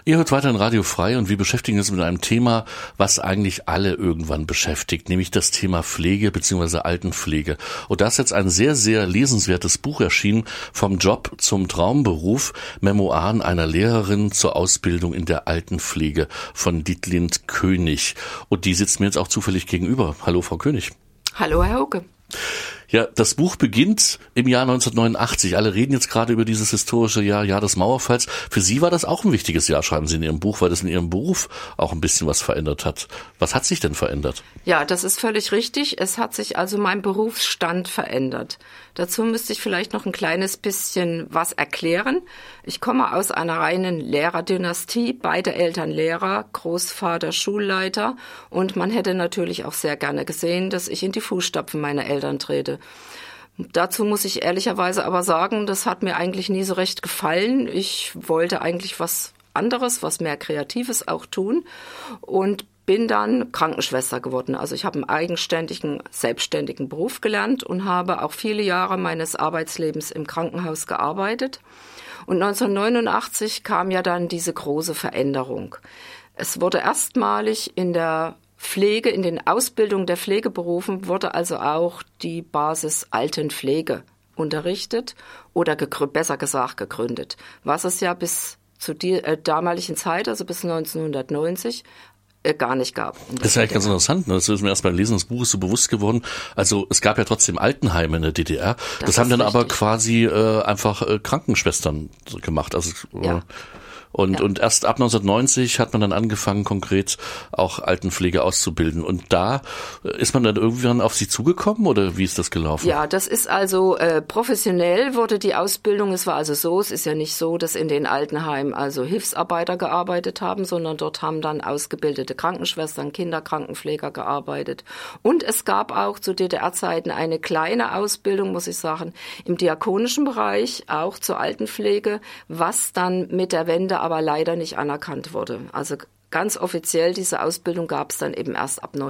Ihr hört weiter in Radio Frei und wir beschäftigen uns mit einem Thema, was eigentlich alle irgendwann beschäftigt, nämlich das Thema Pflege bzw. Altenpflege. Und da ist jetzt ein sehr, sehr lesenswertes Buch erschienen, Vom Job zum Traumberuf, Memoiren einer Lehrerin zur Ausbildung in der Altenpflege von Dietlind König. Und die sitzt mir jetzt auch zufällig gegenüber. Hallo, Frau König. Hallo, Herr Hauke. Ja, das Buch beginnt im Jahr 1989. Alle reden jetzt gerade über dieses historische Jahr des Mauerfalls. Für Sie war das auch ein wichtiges Jahr, schreiben Sie in Ihrem Buch, weil das in Ihrem Beruf auch ein bisschen was verändert hat. Was hat sich denn verändert? Ja, das ist völlig richtig. Es hat sich also mein Berufsstand verändert. Dazu müsste ich vielleicht noch ein kleines bisschen was erklären. Ich komme aus einer reinen Lehrerdynastie, beide Eltern Lehrer, Großvater Schulleiter, und man hätte natürlich auch sehr gerne gesehen, dass ich in die Fußstapfen meiner Eltern trete. Dazu muss ich ehrlicherweise aber sagen, das hat mir eigentlich nie so recht gefallen. Ich wollte eigentlich was anderes, was mehr Kreatives auch tun und bin dann Krankenschwester geworden. Also ich habe einen eigenständigen, selbstständigen Beruf gelernt und habe auch viele Jahre meines Arbeitslebens im Krankenhaus gearbeitet. Und 1989 kam ja dann diese große Veränderung. Es wurde erstmalig in der Pflege, in den Ausbildungen der Pflegeberufen wurde also auch die Basis Altenpflege unterrichtet oder besser gesagt gegründet, was es ja bis zu der damaligen Zeit, also bis 1990, gar nicht gab. Das ist eigentlich ganz interessant, ne? Das ist mir erst beim Lesen des Buches so bewusst geworden. Also es gab ja trotzdem Altenheime in der DDR. Das haben dann aber quasi einfach Krankenschwestern gemacht. Also ja. Und erst ab 1990 hat man dann angefangen, konkret auch Altenpflege auszubilden. Und da ist man dann irgendwann auf Sie zugekommen oder wie ist das gelaufen? Ja, das ist also professionell wurde die Ausbildung. Es war also so, es ist ja nicht so, dass in den Altenheimen also Hilfsarbeiter gearbeitet haben, sondern dort haben dann ausgebildete Krankenschwestern, Kinderkrankenpfleger gearbeitet. Und es gab auch zu DDR-Zeiten eine kleine Ausbildung, muss ich sagen, im diakonischen Bereich, auch zur Altenpflege, was dann mit der Wende aber leider nicht anerkannt wurde. Also ganz offiziell diese Ausbildung gab es dann eben erst ab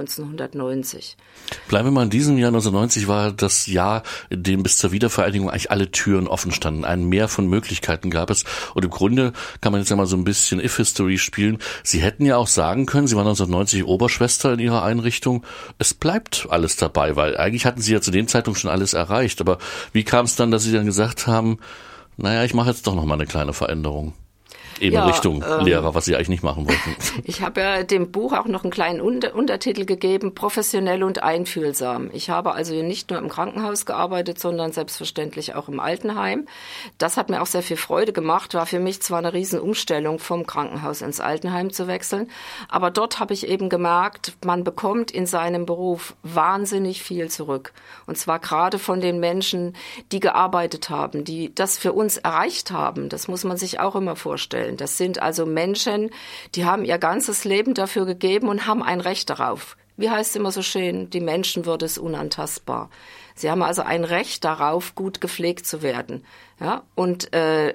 1990. Bleiben wir mal in diesem Jahr. 1990 war das Jahr, in dem bis zur Wiedervereinigung eigentlich alle Türen offen standen. Ein Meer von Möglichkeiten gab es. Und im Grunde kann man jetzt ja mal so ein bisschen If-History spielen. Sie hätten ja auch sagen können, Sie waren 1990 Oberschwester in Ihrer Einrichtung. Es bleibt alles dabei, weil eigentlich hatten Sie ja zu dem Zeitpunkt schon alles erreicht. Aber wie kam es dann, dass Sie dann gesagt haben, naja, ich mache jetzt doch noch mal eine kleine Veränderung? Eben ja, Richtung Lehrer, was Sie eigentlich nicht machen wollten. Ich habe ja dem Buch auch noch einen kleinen Untertitel gegeben, professionell und einfühlsam. Ich habe also nicht nur im Krankenhaus gearbeitet, sondern selbstverständlich auch im Altenheim. Das hat mir auch sehr viel Freude gemacht, war für mich zwar eine Riesenumstellung, vom Krankenhaus ins Altenheim zu wechseln, aber dort habe ich eben gemerkt, man bekommt in seinem Beruf wahnsinnig viel zurück. Und zwar gerade von den Menschen, die gearbeitet haben, die das für uns erreicht haben. Das muss man sich auch immer vorstellen. Das sind also Menschen, die haben ihr ganzes Leben dafür gegeben und haben ein Recht darauf. Wie heißt es immer so schön, die Menschenwürde ist unantastbar. Sie haben also ein Recht darauf, gut gepflegt zu werden. Ja? Und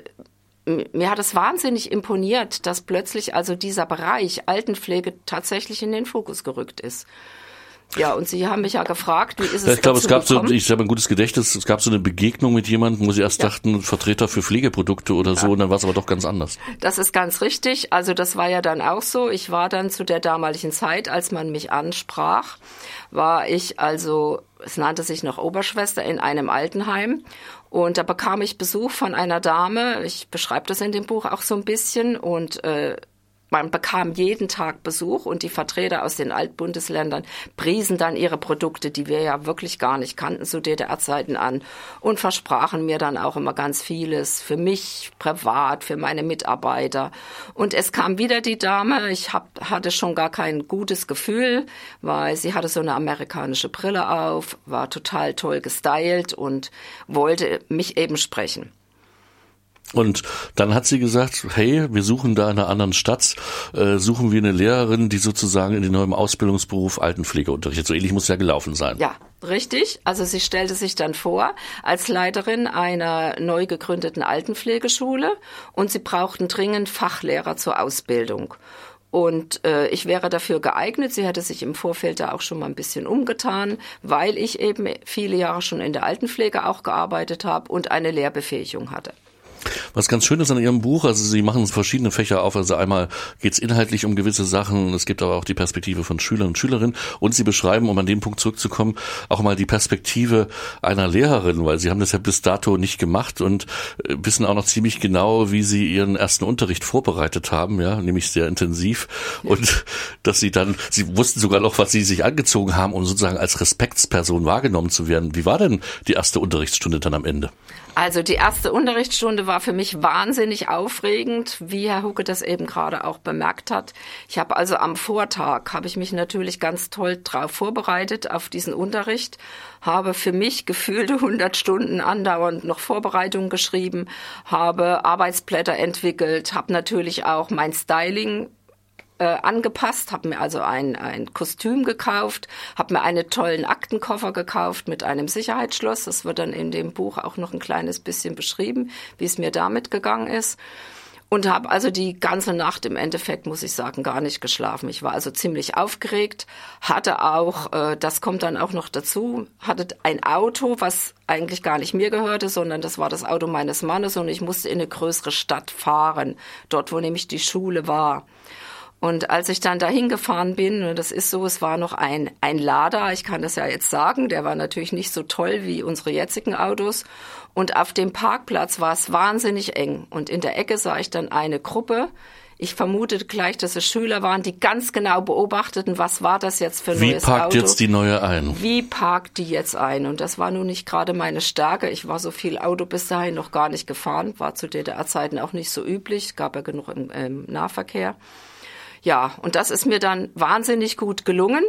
mir hat es wahnsinnig imponiert, dass plötzlich also dieser Bereich Altenpflege tatsächlich in den Fokus gerückt ist. Ja, und Sie haben mich ja gefragt, wie ist es ich glaube, es gab gekommen? ich habe ein gutes Gedächtnis, es gab so eine Begegnung mit jemandem, wo Sie erst dachten, Vertreter für Pflegeprodukte oder so, und dann war es aber doch ganz anders. Das ist ganz richtig. Also das war ja dann auch so. Ich war dann zu der damaligen Zeit, als man mich ansprach, war ich also, es nannte sich noch Oberschwester in einem Altenheim. Und da bekam ich Besuch von einer Dame. Ich beschreibe das in dem Buch auch so ein bisschen. Und man bekam jeden Tag Besuch und die Vertreter aus den Altbundesländern priesen dann ihre Produkte, die wir ja wirklich gar nicht kannten zu DDR-Zeiten, an und versprachen mir dann auch immer ganz vieles für mich privat, für meine Mitarbeiter. Und es kam wieder die Dame, ich hatte schon gar kein gutes Gefühl, weil sie hatte so eine amerikanische Brille auf, war total toll gestylt und wollte mich eben sprechen. Und dann hat sie gesagt, hey, wir suchen da in einer anderen Stadt, suchen wir eine Lehrerin, die sozusagen in den neuen Ausbildungsberuf Altenpflege unterrichtet. So ähnlich muss ja gelaufen sein. Ja, richtig. Also sie stellte sich dann vor als Leiterin einer neu gegründeten Altenpflegeschule und sie brauchten dringend Fachlehrer zur Ausbildung. Und ich wäre dafür geeignet. Sie hatte sich im Vorfeld da auch schon mal ein bisschen umgetan, weil ich eben viele Jahre schon in der Altenpflege auch gearbeitet habe und eine Lehrbefähigung hatte. Was ganz schön ist an Ihrem Buch, also Sie machen verschiedene Fächer auf, also einmal geht's inhaltlich um gewisse Sachen, es gibt aber auch die Perspektive von Schülern und Schülerinnen und Sie beschreiben, um an den Punkt zurückzukommen, auch mal die Perspektive einer Lehrerin, weil Sie haben das ja bis dato nicht gemacht und wissen auch noch ziemlich genau, wie Sie Ihren ersten Unterricht vorbereitet haben, ja, nämlich sehr intensiv und dass Sie wussten sogar noch, was Sie sich angezogen haben, um sozusagen als Respektsperson wahrgenommen zu werden. Wie war denn die erste Unterrichtsstunde dann am Ende? Also die erste Unterrichtsstunde war für mich wahnsinnig aufregend, wie Herr Hucke das eben gerade auch bemerkt hat. Ich habe also am Vortag, habe ich mich natürlich ganz toll darauf vorbereitet, auf diesen Unterricht, habe für mich gefühlte 100 Stunden andauernd noch Vorbereitungen geschrieben, habe Arbeitsblätter entwickelt, habe natürlich auch mein Styling angepasst, habe mir also ein Kostüm gekauft, habe mir einen tollen Aktenkoffer gekauft mit einem Sicherheitsschloss. Das wird dann in dem Buch auch noch ein kleines bisschen beschrieben, wie es mir damit gegangen ist. Und habe also die ganze Nacht im Endeffekt, muss ich sagen, gar nicht geschlafen. Ich war also ziemlich aufgeregt, hatte auch, das kommt dann auch noch dazu, hatte ein Auto, was eigentlich gar nicht mir gehörte, sondern das war das Auto meines Mannes und ich musste in eine größere Stadt fahren, dort wo nämlich die Schule war. Und als ich dann dahin gefahren bin, und das ist so, es war noch ein Lada, ich kann das ja jetzt sagen, der war natürlich nicht so toll wie unsere jetzigen Autos. Und auf dem Parkplatz war es wahnsinnig eng. Und in der Ecke sah ich dann eine Gruppe. Ich vermutete gleich, dass es Schüler waren, die ganz genau beobachteten, was war das jetzt für ein neues Auto. Wie parkt jetzt die neue ein? Wie parkt die jetzt ein? Und das war nun nicht gerade meine Stärke. Ich war so viel Auto bis dahin noch gar nicht gefahren, war zu DDR-Zeiten auch nicht so üblich, gab ja genug im Nahverkehr. Ja, und das ist mir dann wahnsinnig gut gelungen.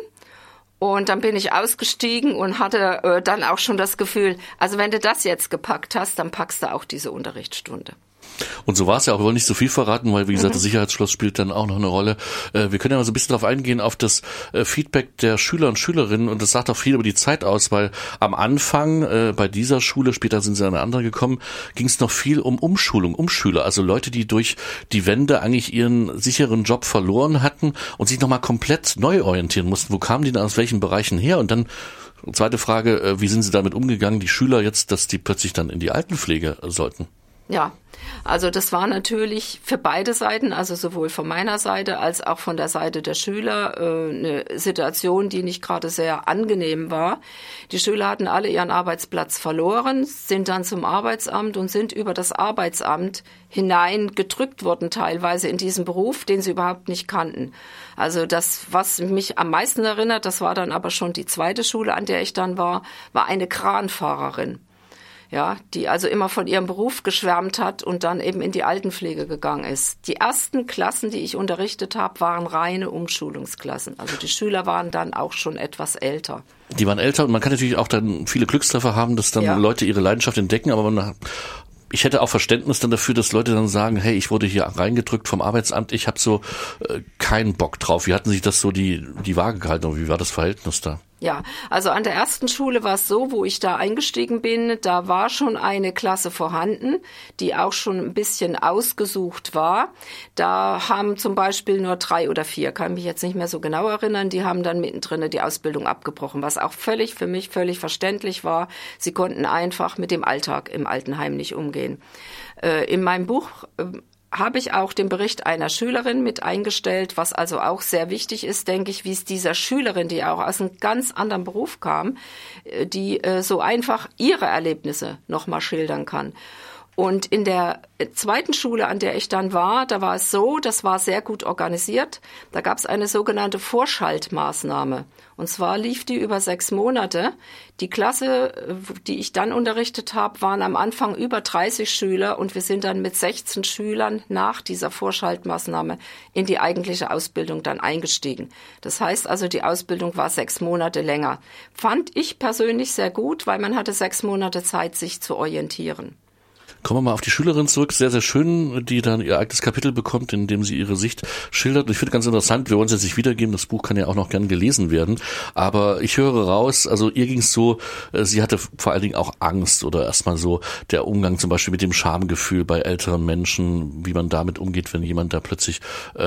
Und dann bin ich ausgestiegen und hatte dann auch schon das Gefühl, also wenn du das jetzt gepackt hast, dann packst du auch diese Unterrichtsstunde. Und so war es ja auch, wir wollen nicht so viel verraten, weil wie gesagt, das Sicherheitsschloss spielt dann auch noch eine Rolle. Wir können ja mal so ein bisschen darauf eingehen, auf das Feedback der Schüler und Schülerinnen und das sagt auch viel über die Zeit aus, weil am Anfang bei dieser Schule, später sind sie an eine andere gekommen, ging es noch viel um Umschulung, um Schüler, also Leute, die durch die Wende eigentlich ihren sicheren Job verloren hatten und sich nochmal komplett neu orientieren mussten. Wo kamen die denn aus welchen Bereichen her? Und dann zweite Frage, wie sind sie damit umgegangen, die Schüler jetzt, dass die plötzlich dann in die Altenpflege sollten? Ja, also das war natürlich für beide Seiten, also sowohl von meiner Seite als auch von der Seite der Schüler, eine Situation, die nicht gerade sehr angenehm war. Die Schüler hatten alle ihren Arbeitsplatz verloren, sind dann zum Arbeitsamt und sind über das Arbeitsamt hineingedrückt worden, teilweise in diesen Beruf, den sie überhaupt nicht kannten. Also das, was mich am meisten erinnert, das war dann aber schon die zweite Schule, an der ich dann war eine Kranfahrerin. Ja, die also immer von ihrem Beruf geschwärmt hat und dann eben in die Altenpflege gegangen ist. Die ersten Klassen, die ich unterrichtet habe, waren reine Umschulungsklassen. Also die Schüler waren dann auch schon etwas älter. Die waren älter und man kann natürlich auch dann viele Glückstreffer haben, dass dann Leute ihre Leidenschaft entdecken, aber ich hätte auch Verständnis dann dafür, dass Leute dann sagen, hey, ich wurde hier reingedrückt vom Arbeitsamt, ich habe so keinen Bock drauf. Wie hatten sich das so die Waage gehalten und wie war das Verhältnis da? Ja, also an der ersten Schule war es so, wo ich da eingestiegen bin, da war schon eine Klasse vorhanden, die auch schon ein bisschen ausgesucht war. Da haben zum Beispiel nur 3 oder 4, kann mich jetzt nicht mehr so genau erinnern, die haben dann mittendrin die Ausbildung abgebrochen, was auch für mich völlig verständlich war. Sie konnten einfach mit dem Alltag im Altenheim nicht umgehen. In meinem Buch habe ich auch den Bericht einer Schülerin mit eingestellt, was also auch sehr wichtig ist, denke ich, wie es dieser Schülerin, die auch aus einem ganz anderen Beruf kam, die so einfach ihre Erlebnisse nochmal schildern kann. Und in der zweiten Schule, an der ich dann war, da war es so, das war sehr gut organisiert. Da gab es eine sogenannte Vorschaltmaßnahme. Und zwar lief die über 6 Monate. Die Klasse, die ich dann unterrichtet habe, waren am Anfang über 30 Schüler und wir sind dann mit 16 Schülern nach dieser Vorschaltmaßnahme in die eigentliche Ausbildung dann eingestiegen. Das heißt also, die Ausbildung war 6 Monate länger. Fand ich persönlich sehr gut, weil man hatte 6 Monate Zeit, sich zu orientieren. Kommen wir mal auf die Schülerin zurück. Sehr, sehr schön, die dann ihr eigenes Kapitel bekommt, in dem sie ihre Sicht schildert. Und ich finde ganz interessant, wir wollen es jetzt nicht wiedergeben, das Buch kann ja auch noch gern gelesen werden. Aber ich höre raus, also ihr ging es so, sie hatte vor allen Dingen auch Angst oder erstmal so der Umgang zum Beispiel mit dem Schamgefühl bei älteren Menschen, wie man damit umgeht, wenn jemand da plötzlich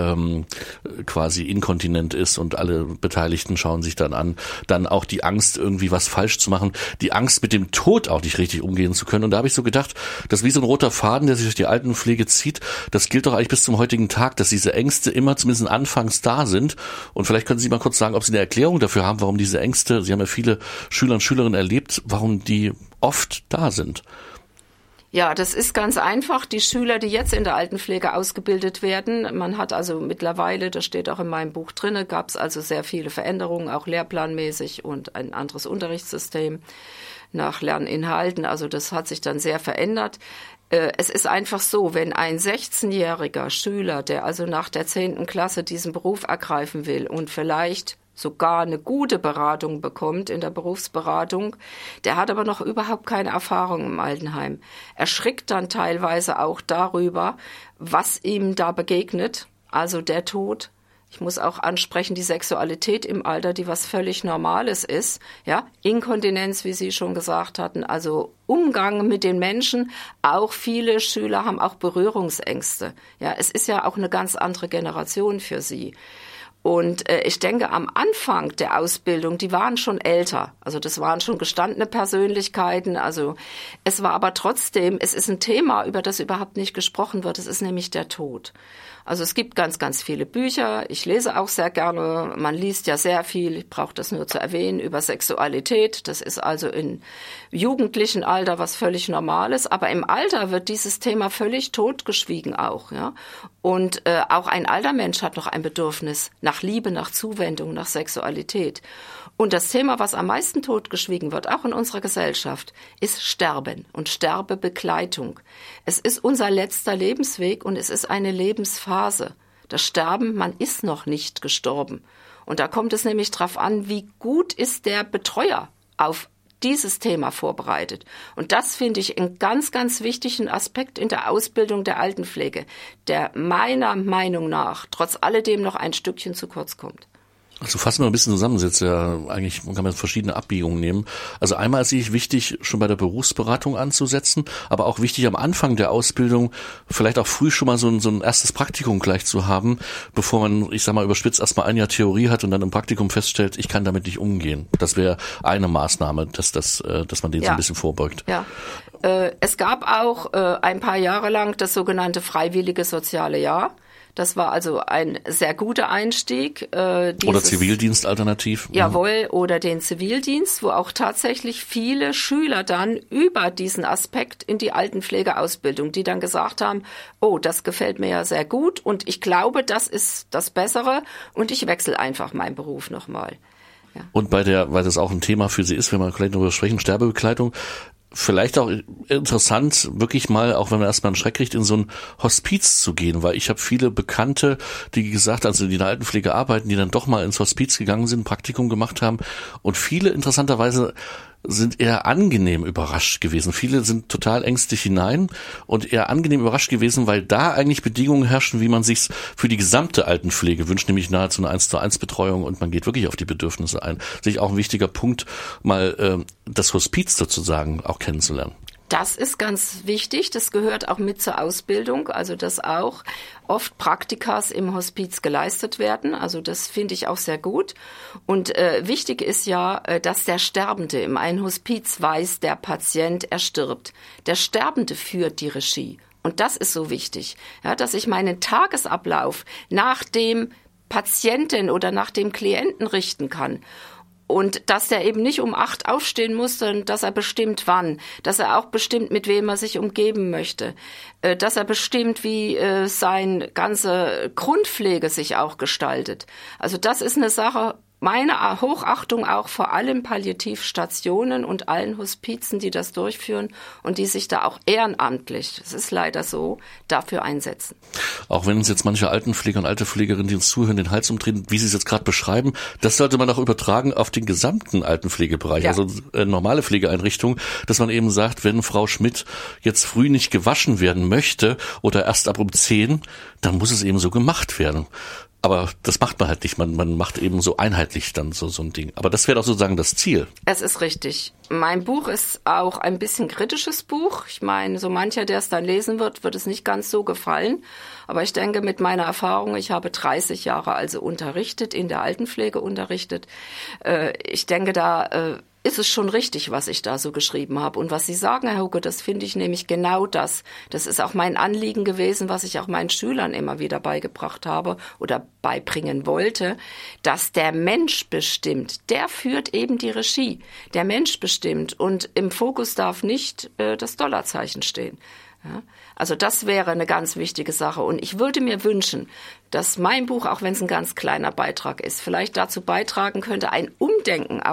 quasi inkontinent ist und alle Beteiligten schauen sich dann an. Dann auch die Angst, irgendwie was falsch zu machen. Die Angst, mit dem Tod auch nicht richtig umgehen zu können. Und da habe ich so gedacht, das das wie so ein roter Faden, der sich durch die Altenpflege zieht. Das gilt doch eigentlich bis zum heutigen Tag, dass diese Ängste immer zumindest anfangs da sind. Und vielleicht können Sie mal kurz sagen, ob Sie eine Erklärung dafür haben, warum diese Ängste, Sie haben ja viele Schüler und Schülerinnen erlebt, warum die oft da sind. Ja, das ist ganz einfach. Die Schüler, die jetzt in der Altenpflege ausgebildet werden, man hat also mittlerweile, das steht auch in meinem Buch drin, gab es also sehr viele Veränderungen, auch lehrplanmäßig und ein anderes Unterrichtssystem nach Lerninhalten. Also das hat sich dann sehr verändert. Es ist einfach so, wenn ein 16-jähriger Schüler, der also nach der 10. Klasse diesen Beruf ergreifen will und vielleicht sogar eine gute Beratung bekommt in der Berufsberatung, der hat aber noch überhaupt keine Erfahrung im Altenheim. Er schreckt dann teilweise auch darüber, was ihm da begegnet, also der Tod. Ich muss auch ansprechen, die Sexualität im Alter, die was völlig Normales ist, ja, Inkontinenz, wie Sie schon gesagt hatten, also Umgang mit den Menschen. Auch viele Schüler haben auch Berührungsängste. Ja, es ist ja auch eine ganz andere Generation für sie. Und ich denke, am Anfang der Ausbildung, die waren schon älter. Also das waren schon gestandene Persönlichkeiten. Also es war aber trotzdem, es ist ein Thema, über das überhaupt nicht gesprochen wird. Es ist nämlich der Tod. Also es gibt ganz, ganz viele Bücher. Ich lese auch sehr gerne. Man liest ja sehr viel, ich brauche das nur zu erwähnen, über Sexualität. Das ist also im jugendlichen Alter was völlig Normales. Aber im Alter wird dieses Thema völlig totgeschwiegen auch. Ja? Und auch ein alter Mensch hat noch ein Bedürfnis nach Liebe, nach Zuwendung, nach Sexualität. Und das Thema, was am meisten totgeschwiegen wird, auch in unserer Gesellschaft, ist Sterben und Sterbebegleitung. Es ist unser letzter Lebensweg und es ist eine Lebensphase. Das Sterben, man ist noch nicht gestorben. Und da kommt es nämlich drauf an, wie gut ist der Betreuer auf dieses Thema vorbereitet. Und das finde ich einen ganz, ganz wichtigen Aspekt in der Ausbildung der Altenpflege, der meiner Meinung nach trotz alledem noch ein Stückchen zu kurz kommt. Also fassen wir ein bisschen zusammen, jetzt ja eigentlich kann man verschiedene Abbiegungen nehmen. Also einmal sehe ich wichtig, schon bei der Berufsberatung anzusetzen, aber auch wichtig am Anfang der Ausbildung vielleicht auch früh schon mal so ein erstes Praktikum gleich zu haben, bevor man, ich sag mal, überspitzt erstmal ein Jahr Theorie hat und dann im Praktikum feststellt, ich kann damit nicht umgehen. Das wäre eine Maßnahme, dass man den so ein bisschen vorbeugt. Ja. Es gab auch ein paar Jahre lang das sogenannte freiwillige soziale Jahr. Das war also ein sehr guter Einstieg. Oder Zivildienst alternativ. Jawohl, oder den Zivildienst, wo auch tatsächlich viele Schüler dann über diesen Aspekt in die Altenpflegeausbildung, die dann gesagt haben, oh, das gefällt mir ja sehr gut und ich glaube, das ist das Bessere und ich wechsle einfach meinen Beruf nochmal. Ja. Und weil das auch ein Thema für Sie ist, wenn wir gleich darüber sprechen, Sterbebegleitung, vielleicht auch interessant, wirklich mal, auch wenn man erstmal einen Schreck kriegt, in so ein Hospiz zu gehen, weil ich habe viele Bekannte, die gesagt, also die in der Altenpflege arbeiten, die dann doch mal ins Hospiz gegangen sind, ein Praktikum gemacht haben und viele interessanterweise sind eher angenehm überrascht gewesen. Viele sind total ängstlich hinein und eher angenehm überrascht gewesen, weil da eigentlich Bedingungen herrschen, wie man sich's für die gesamte Altenpflege wünscht, nämlich nahezu eine 1:1 Betreuung und man geht wirklich auf die Bedürfnisse ein. Sicher auch ein wichtiger Punkt, mal das Hospiz sozusagen auch kennenzulernen. Das ist ganz wichtig, das gehört auch mit zur Ausbildung, also dass auch oft Praktikas im Hospiz geleistet werden, also das finde ich auch sehr gut. Und wichtig ist ja, dass der Sterbende im einen Hospiz weiß, der Patient, er stirbt. Der Sterbende führt die Regie und das ist so wichtig, ja, dass ich meinen Tagesablauf nach dem Patienten oder nach dem Klienten richten kann. Und dass der eben nicht um 8 aufstehen muss, sondern dass er bestimmt wann, dass er auch bestimmt, mit wem er sich umgeben möchte, dass er bestimmt, wie seine ganze Grundpflege sich auch gestaltet. Also das ist eine Sache, meine Hochachtung auch vor allem Palliativstationen und allen Hospizen, die das durchführen und die sich da auch ehrenamtlich, es ist leider so, dafür einsetzen. Auch wenn uns jetzt manche Altenpfleger und alte Pflegerinnen, die uns zuhören, den Hals umdrehen, wie Sie es jetzt gerade beschreiben, das sollte man auch übertragen auf den gesamten Altenpflegebereich, also normale Pflegeeinrichtungen, dass man eben sagt, wenn Frau Schmidt jetzt früh nicht gewaschen werden möchte oder erst ab um 10, dann muss es eben so gemacht werden. Aber das macht man halt nicht. Man macht eben so einheitlich dann so ein Ding. Aber das wäre doch sozusagen das Ziel. Es ist richtig. Mein Buch ist auch ein bisschen kritisches Buch. Ich meine, so mancher, der es dann lesen wird es nicht ganz so gefallen. Aber ich denke, mit meiner Erfahrung, ich habe 30 Jahre also unterrichtet, in der Altenpflege unterrichtet. Ich denke, da ist es schon richtig, was ich da so geschrieben habe. Und was Sie sagen, Herr Hucke, das finde ich nämlich genau das. Das ist auch mein Anliegen gewesen, was ich auch meinen Schülern immer wieder beigebracht habe oder beibringen wollte, dass der Mensch bestimmt. Der führt eben die Regie. Der Mensch bestimmt. Und im Fokus darf nicht das Dollarzeichen stehen. Ja, also das wäre eine ganz wichtige Sache. Und ich würde mir wünschen, dass mein Buch, auch wenn es ein ganz kleiner Beitrag ist, vielleicht dazu beitragen könnte, ein Umdenken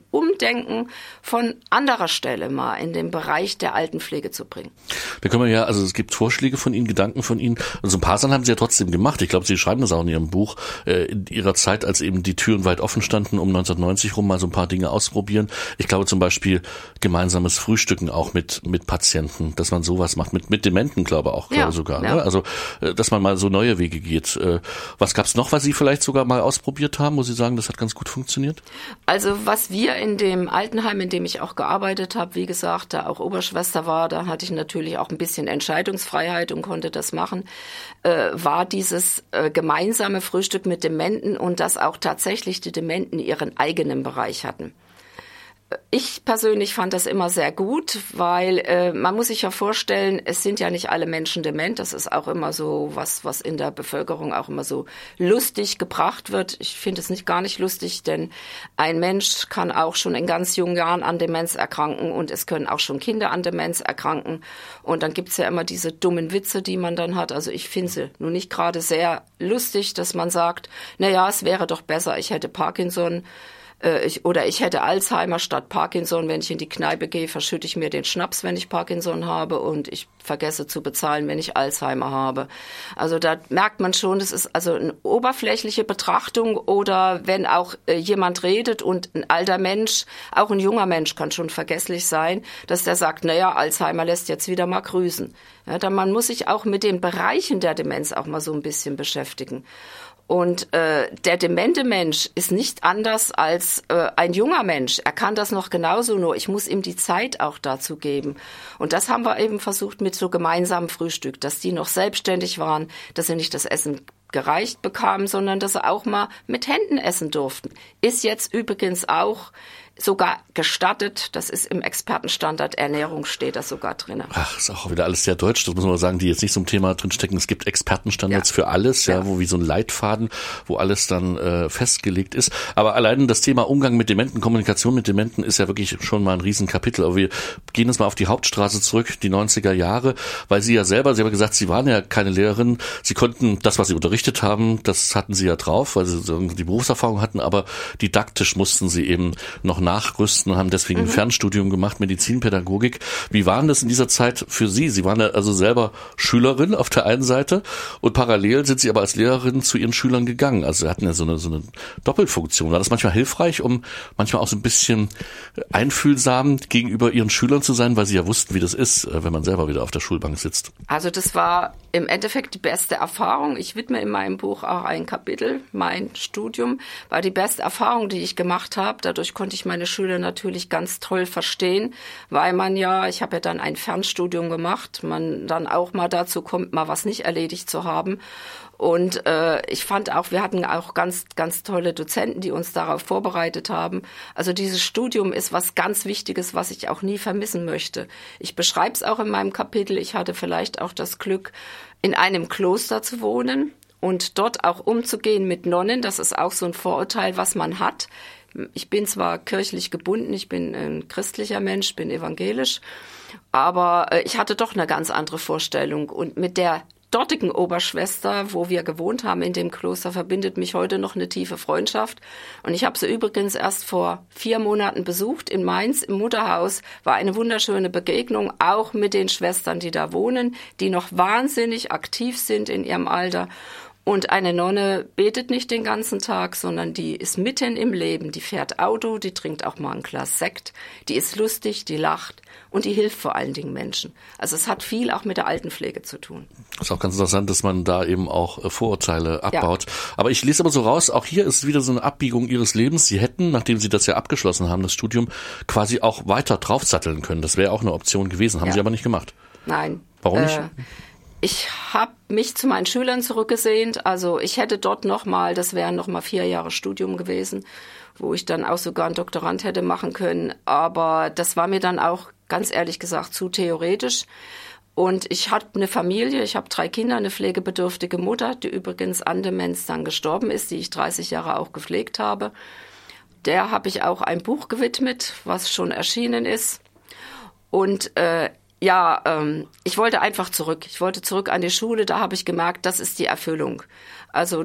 von anderer Stelle mal in den Bereich der Altenpflege zu bringen. Da können wir ja, also es gibt Vorschläge von Ihnen, Gedanken von Ihnen. Also ein paar Sachen haben Sie ja trotzdem gemacht. Ich glaube, Sie schreiben das auch in Ihrem Buch, in Ihrer Zeit, als eben die Türen weit offen standen, um 1990 rum mal so ein paar Dinge ausprobieren. Ich glaube zum Beispiel gemeinsames Frühstücken auch mit Patienten, dass man sowas macht, mit Dementen, glaube ich auch, ja, sogar. Ja. Ne? Also, dass man mal so neue Wege geht. Was gab's noch, was Sie vielleicht sogar mal ausprobiert haben, wo Sie sagen, das hat ganz gut funktioniert? Also was wir in dem Altenheim, in dem ich auch gearbeitet habe, wie gesagt, da auch Oberschwester war, da hatte ich natürlich auch ein bisschen Entscheidungsfreiheit und konnte das machen, war dieses gemeinsame Frühstück mit Dementen und dass auch tatsächlich die Dementen ihren eigenen Bereich hatten. Ich persönlich fand das immer sehr gut, weil man muss sich ja vorstellen, es sind ja nicht alle Menschen dement. Das ist auch immer so was in der Bevölkerung auch immer so lustig gebracht wird. Ich finde es gar nicht lustig, denn ein Mensch kann auch schon in ganz jungen Jahren an Demenz erkranken und es können auch schon Kinder an Demenz erkranken. Und dann gibt's ja immer diese dummen Witze, die man dann hat. Also ich finde sie nun nicht gerade sehr lustig, dass man sagt, naja, es wäre doch besser, ich hätte Parkinson. Ich hätte Alzheimer statt Parkinson. Wenn ich in die Kneipe gehe, verschütte ich mir den Schnaps, wenn ich Parkinson habe und ich vergesse zu bezahlen, wenn ich Alzheimer habe. Also da merkt man schon, das ist also eine oberflächliche Betrachtung oder wenn auch jemand redet und ein alter Mensch, auch ein junger Mensch kann schon vergesslich sein, dass der sagt, naja, Alzheimer lässt jetzt wieder mal grüßen. Ja, man muss sich auch mit den Bereichen der Demenz auch mal so ein bisschen beschäftigen. Und der demente Mensch ist nicht anders als ein junger Mensch. Er kann das noch genauso, nur ich muss ihm die Zeit auch dazu geben. Und das haben wir eben versucht mit so gemeinsamem Frühstück, dass die noch selbstständig waren, dass sie nicht das Essen gereicht bekamen, sondern dass sie auch mal mit Händen essen durften. Ist jetzt übrigens auch sogar gestattet, das ist im Expertenstandard Ernährung, steht das sogar drin. Ach, ist auch wieder alles sehr deutsch, das muss man sagen, die jetzt nicht so im Thema drinstecken. Es gibt Expertenstandards für alles, wo wie so ein Leitfaden, wo alles dann festgelegt ist. Aber allein das Thema Umgang mit Dementen, Kommunikation mit Dementen ist ja wirklich schon mal ein Riesenkapitel. Aber wir gehen jetzt mal auf die Hauptstraße zurück, die 90er Jahre, weil Sie haben gesagt, Sie waren ja keine Lehrerin, Sie konnten das, was Sie unterrichtet haben, das hatten Sie ja drauf, weil Sie die Berufserfahrung hatten, aber didaktisch mussten Sie eben noch nachrüsten und haben deswegen ein Fernstudium gemacht, Medizinpädagogik. Wie war das in dieser Zeit für Sie? Sie waren ja also selber Schülerin auf der einen Seite und parallel sind Sie aber als Lehrerin zu Ihren Schülern gegangen. Also Sie hatten ja so eine Doppelfunktion. War das manchmal hilfreich, um manchmal auch so ein bisschen einfühlsam gegenüber Ihren Schülern zu sein, weil Sie ja wussten, wie das ist, wenn man selber wieder auf der Schulbank sitzt? Also das war im Endeffekt die beste Erfahrung. Ich widme in meinem Buch auch ein Kapitel. Mein Studium war die beste Erfahrung, die ich gemacht habe. Dadurch konnte ich meine Schüler natürlich ganz toll verstehen, weil ich habe ja dann ein Fernstudium gemacht, man dann auch mal dazu kommt, mal was nicht erledigt zu haben. Und ich fand auch, wir hatten auch ganz, ganz tolle Dozenten, die uns darauf vorbereitet haben. Also dieses Studium ist was ganz Wichtiges, was ich auch nie vermissen möchte. Ich beschreibe es auch in meinem Kapitel. Ich hatte vielleicht auch das Glück, in einem Kloster zu wohnen und dort auch umzugehen mit Nonnen. Das ist auch so ein Vorurteil, was man hat. Ich bin zwar kirchlich gebunden, ich bin ein christlicher Mensch, bin evangelisch, aber ich hatte doch eine ganz andere Vorstellung. Und mit der dortigen Oberschwester, wo wir gewohnt haben in dem Kloster, verbindet mich heute noch eine tiefe Freundschaft. Und ich habe sie übrigens erst vor 4 Monaten besucht in Mainz im Mutterhaus. War eine wunderschöne Begegnung, auch mit den Schwestern, die da wohnen, die noch wahnsinnig aktiv sind in ihrem Alter. Und eine Nonne betet nicht den ganzen Tag, sondern die ist mitten im Leben. Die fährt Auto, die trinkt auch mal ein Glas Sekt, die ist lustig, die lacht und die hilft vor allen Dingen Menschen. Also es hat viel auch mit der Altenpflege zu tun. Das ist auch ganz interessant, dass man da eben auch Vorurteile abbaut. Ja. Aber ich lese aber so raus, auch hier ist wieder so eine Abbiegung Ihres Lebens. Sie hätten, nachdem Sie das ja abgeschlossen haben, das Studium, quasi auch weiter draufsatteln können. Das wäre auch eine Option gewesen, haben Sie aber nicht gemacht. Nein. Warum nicht? Ich habe mich zu meinen Schülern zurückgesehnt. Also ich hätte dort das wären nochmal 4 Jahre Studium gewesen, wo ich dann auch sogar einen Doktorand hätte machen können. Aber das war mir dann auch, ganz ehrlich gesagt, zu theoretisch. Und ich hatte eine Familie, ich habe 3 Kinder, eine pflegebedürftige Mutter, die übrigens an Demenz dann gestorben ist, die ich 30 Jahre auch gepflegt habe. Der habe ich auch ein Buch gewidmet, was schon erschienen ist. Und ich wollte einfach zurück. Ich wollte zurück an die Schule. Da habe ich gemerkt, das ist die Erfüllung. Also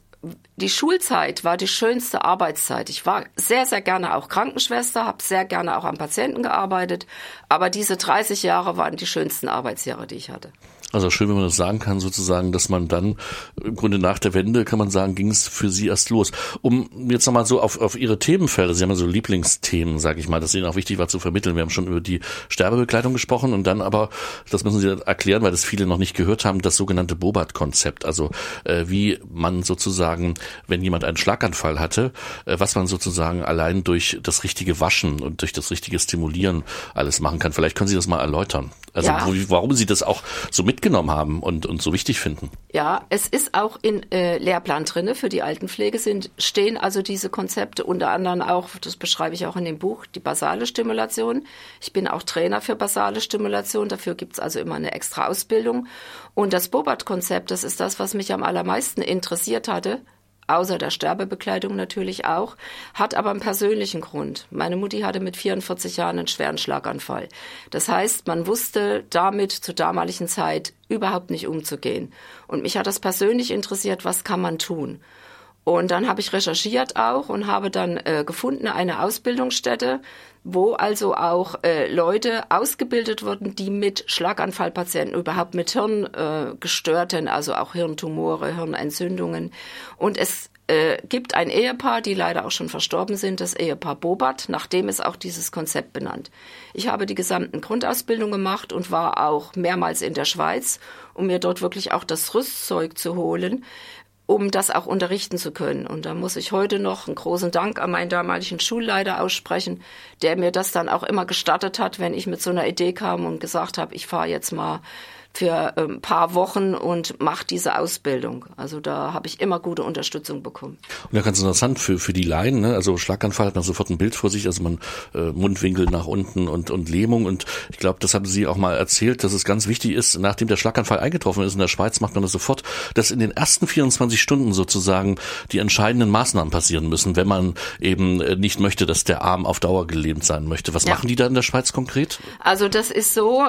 die Schulzeit war die schönste Arbeitszeit. Ich war sehr, sehr gerne auch Krankenschwester, habe sehr gerne auch am Patienten gearbeitet. Aber diese 30 Jahre waren die schönsten Arbeitsjahre, die ich hatte. Also schön, wenn man das sagen kann, sozusagen, dass man dann im Grunde nach der Wende, kann man sagen, ging es für Sie erst los. Um jetzt nochmal so auf Ihre Themenfelder, Sie haben ja so Lieblingsthemen, sage ich mal, dass Ihnen auch wichtig war zu vermitteln. Wir haben schon über die Sterbebegleitung gesprochen und dann aber, das müssen Sie erklären, weil das viele noch nicht gehört haben, das sogenannte Bobat-Konzept. Also wie man sozusagen, wenn jemand einen Schlaganfall hatte, was man sozusagen allein durch das richtige Waschen und durch das richtige Stimulieren alles machen kann. Vielleicht können Sie das mal erläutern. Also warum Sie das auch so mitgenommen haben und so wichtig finden. Ja, es ist auch in Lehrplan drinne für die Altenpflege stehen also diese Konzepte, unter anderem auch, das beschreibe ich auch in dem Buch, die basale Stimulation. Ich bin auch Trainer für basale Stimulation, dafür gibt's also immer eine extra Ausbildung. Und das Bobat-Konzept, das ist das, was mich am allermeisten interessiert hatte, außer der Sterbebekleidung natürlich auch, hat aber einen persönlichen Grund. Meine Mutti hatte mit 44 Jahren einen schweren Schlaganfall. Das heißt, man wusste damit zur damaligen Zeit überhaupt nicht umzugehen. Und mich hat das persönlich interessiert, was kann man tun? Und dann habe ich recherchiert auch und habe dann gefunden, eine Ausbildungsstätte, wo also auch Leute ausgebildet wurden, die mit Schlaganfallpatienten, überhaupt mit Hirngestörten, also auch Hirntumore, Hirnentzündungen. Und es gibt ein Ehepaar, die leider auch schon verstorben sind, das Ehepaar Bobat, nach dem ist auch dieses Konzept benannt. Ich habe die gesamten Grundausbildung gemacht und war auch mehrmals in der Schweiz, um mir dort wirklich auch das Rüstzeug zu holen, um das auch unterrichten zu können. Und da muss ich heute noch einen großen Dank an meinen damaligen Schulleiter aussprechen, der mir das dann auch immer gestattet hat, wenn ich mit so einer Idee kam und gesagt habe, ich fahre jetzt mal für ein paar Wochen und mache diese Ausbildung. Also da habe ich immer gute Unterstützung bekommen. Und ja, ganz interessant für die Laien, ne? Also Schlaganfall hat man sofort ein Bild vor sich, also man Mundwinkel nach unten und Lähmung. Und ich glaube, das haben Sie auch mal erzählt, dass es ganz wichtig ist, nachdem der Schlaganfall eingetroffen ist in der Schweiz, macht man das sofort, dass in den ersten 24 Stunden sozusagen die entscheidenden Maßnahmen passieren müssen, wenn man eben nicht möchte, dass der Arm auf Dauer gelähmt sein möchte. Was machen die da in der Schweiz konkret? Also das ist so,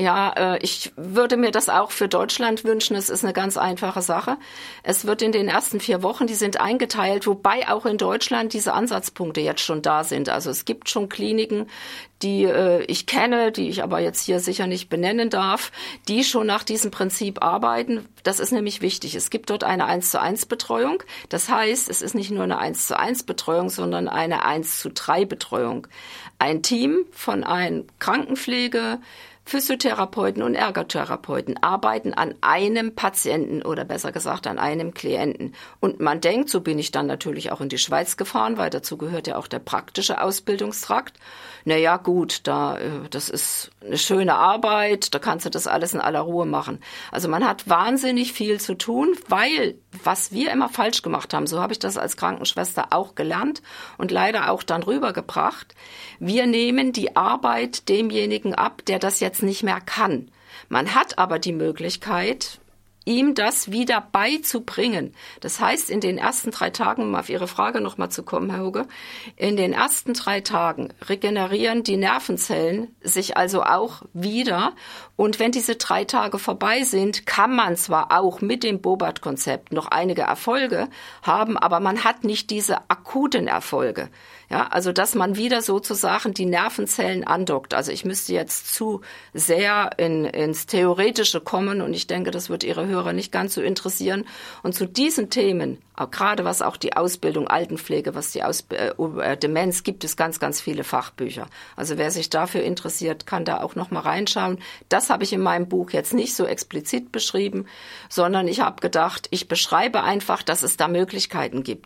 ich würde mir das auch für Deutschland wünschen. Es ist eine ganz einfache Sache. Es wird in den ersten 4 Wochen, die sind eingeteilt, wobei auch in Deutschland diese Ansatzpunkte jetzt schon da sind. Also es gibt schon Kliniken, die ich kenne, die ich aber jetzt hier sicher nicht benennen darf, die schon nach diesem Prinzip arbeiten. Das ist nämlich wichtig. Es gibt dort eine 1:1 Betreuung. Das heißt, es ist nicht nur eine 1:1 Betreuung, sondern eine 1:3 Betreuung. Ein Team von einem Krankenpflege, Physiotherapeuten und Ergotherapeuten arbeiten an einem Patienten oder besser gesagt an einem Klienten. Und man denkt, so bin ich dann natürlich auch in die Schweiz gefahren, weil dazu gehört ja auch der praktische Ausbildungstrakt. Naja gut, das ist eine schöne Arbeit, da kannst du das alles in aller Ruhe machen. Also man hat wahnsinnig viel zu tun, weil was wir immer falsch gemacht haben, so habe ich das als Krankenschwester auch gelernt und leider auch dann rübergebracht, wir nehmen die Arbeit demjenigen ab, der das jetzt nicht mehr kann. Man hat aber die Möglichkeit, ihm das wieder beizubringen. Das heißt, in den ersten 3 Tagen, um auf Ihre Frage nochmal zu kommen, Herr Huge, in den ersten 3 Tagen regenerieren die Nervenzellen sich also auch wieder. Und wenn diese 3 Tage vorbei sind, kann man zwar auch mit dem Bobat-Konzept noch einige Erfolge haben, aber man hat nicht diese akuten Erfolge. Ja, also dass man wieder sozusagen die Nervenzellen andockt. Also ich müsste jetzt zu sehr ins Theoretische kommen und ich denke, das wird Ihre Hörer nicht ganz so interessieren. Und zu diesen Themen, gerade was auch die Ausbildung Altenpflege, was die Demenz, gibt es ganz, ganz viele Fachbücher. Also wer sich dafür interessiert, kann da auch noch mal reinschauen. Das habe ich in meinem Buch jetzt nicht so explizit beschrieben, sondern ich habe gedacht, ich beschreibe einfach, dass es da Möglichkeiten gibt.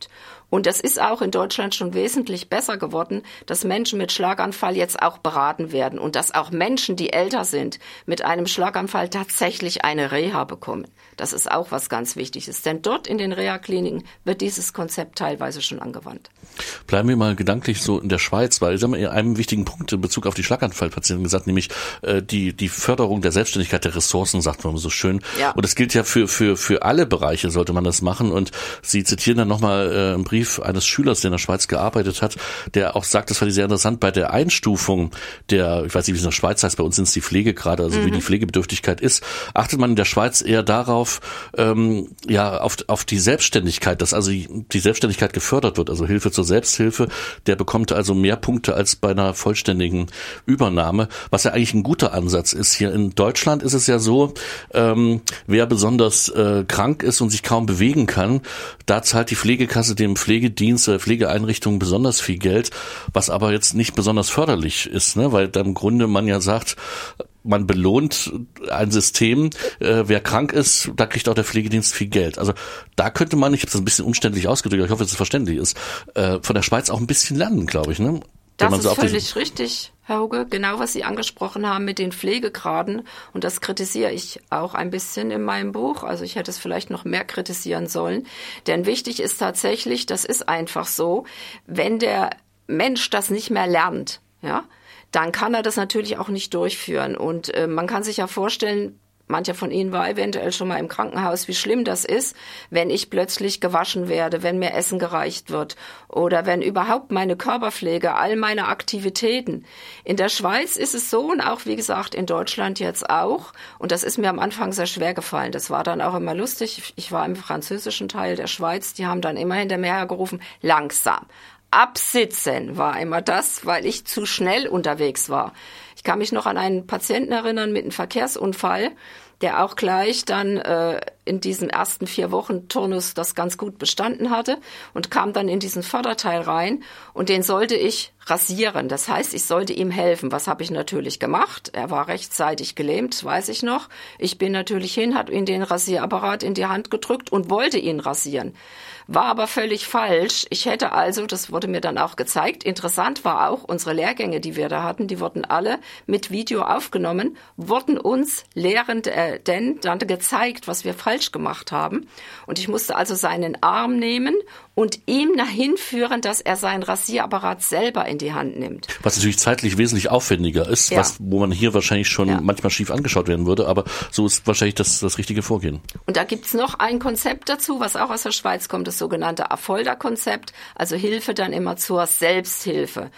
Und das ist auch in Deutschland schon wesentlich besser geworden, dass Menschen mit Schlaganfall jetzt auch beraten werden und dass auch Menschen, die älter sind, mit einem Schlaganfall tatsächlich eine Reha bekommen. Das ist auch was ganz Wichtiges, denn dort in den Reha-Kliniken wird dieses Konzept teilweise schon angewandt. Bleiben wir mal gedanklich so in der Schweiz, weil Sie haben ja einen wichtigen Punkt in Bezug auf die Schlaganfallpatienten gesagt, nämlich die Förderung der Selbstständigkeit der Ressourcen, sagt man so schön. Ja. Und das gilt ja für alle Bereiche, sollte man das machen. Und Sie zitieren dann nochmal einen Brief eines Schülers, der in der Schweiz gearbeitet hat, der auch sagt, das fand ich sehr interessant, bei der Einstufung der, ich weiß nicht, wie es in der Schweiz heißt, bei uns sind es die Pflegegrade, also wie die Pflegebedürftigkeit ist, achtet man in der Schweiz eher darauf, auf die Selbstständigkeit, dass also die Selbstständigkeit gefördert wird, also Hilfe zur Selbsthilfe, der bekommt also mehr Punkte als bei einer vollständigen Übernahme, was ja eigentlich ein guter Ansatz ist. Hier in Deutschland ist es ja so, wer besonders krank ist und sich kaum bewegen kann, da zahlt die Pflegekasse dem Pflegedienst oder Pflegeeinrichtungen besonders viel Geld, was aber jetzt nicht besonders förderlich ist, ne? Weil dann im Grunde man ja sagt, man belohnt ein System, wer krank ist, da kriegt auch der Pflegedienst viel Geld. Also da könnte man, ich habe es ein bisschen umständlich ausgedrückt, ich hoffe, dass es verständlich ist, von der Schweiz auch ein bisschen lernen, glaube ich. Ne? Das ist völlig richtig, Herr Huge, genau was Sie angesprochen haben mit den Pflegegraden. Und das kritisiere ich auch ein bisschen in meinem Buch. Also ich hätte es vielleicht noch mehr kritisieren sollen. Denn wichtig ist tatsächlich, das ist einfach so, wenn der Mensch das nicht mehr lernt, ja, dann kann er das natürlich auch nicht durchführen. Und man kann sich ja vorstellen, mancher von Ihnen war eventuell schon mal im Krankenhaus, wie schlimm das ist, wenn ich plötzlich gewaschen werde, wenn mir Essen gereicht wird oder wenn überhaupt meine Körperpflege, all meine Aktivitäten. In der Schweiz ist es so und auch, wie gesagt, in Deutschland jetzt auch. Und das ist mir am Anfang sehr schwer gefallen. Das war dann auch immer lustig. Ich war im französischen Teil der Schweiz. Die haben dann immer hinter mir hergerufen, langsam. Absitzen war immer das, weil ich zu schnell unterwegs war. Ich kann mich noch an einen Patienten erinnern mit einem Verkehrsunfall, der auch gleich dann in diesem ersten 4 Wochen Turnus das ganz gut bestanden hatte und kam dann in diesen Förderteil rein und den sollte ich rasieren. Das heißt, ich sollte ihm helfen. Was habe ich natürlich gemacht? Er war rechtzeitig gelähmt, weiß ich noch. Ich bin natürlich hin, habe ihm den Rasierapparat in die Hand gedrückt und wollte ihn rasieren. War aber völlig falsch. Ich hätte also, das wurde mir dann auch gezeigt, interessant war auch, unsere Lehrgänge, die wir da hatten, die wurden alle mit Video aufgenommen, wurden uns Lehrenden dann gezeigt, was wir falsch gemacht haben. Und ich musste also seinen Arm nehmen und ihm dahin führen, dass er seinen Rasierapparat selber in die Hand nimmt. Was natürlich zeitlich wesentlich aufwendiger ist, ja. Wo man hier wahrscheinlich schon manchmal schief angeschaut werden würde, aber so ist wahrscheinlich das richtige Vorgehen. Und da gibt's noch ein Konzept dazu, was auch aus der Schweiz kommt, das sogenannte Affolter-Konzept, also Hilfe dann immer zur Selbsthilfe.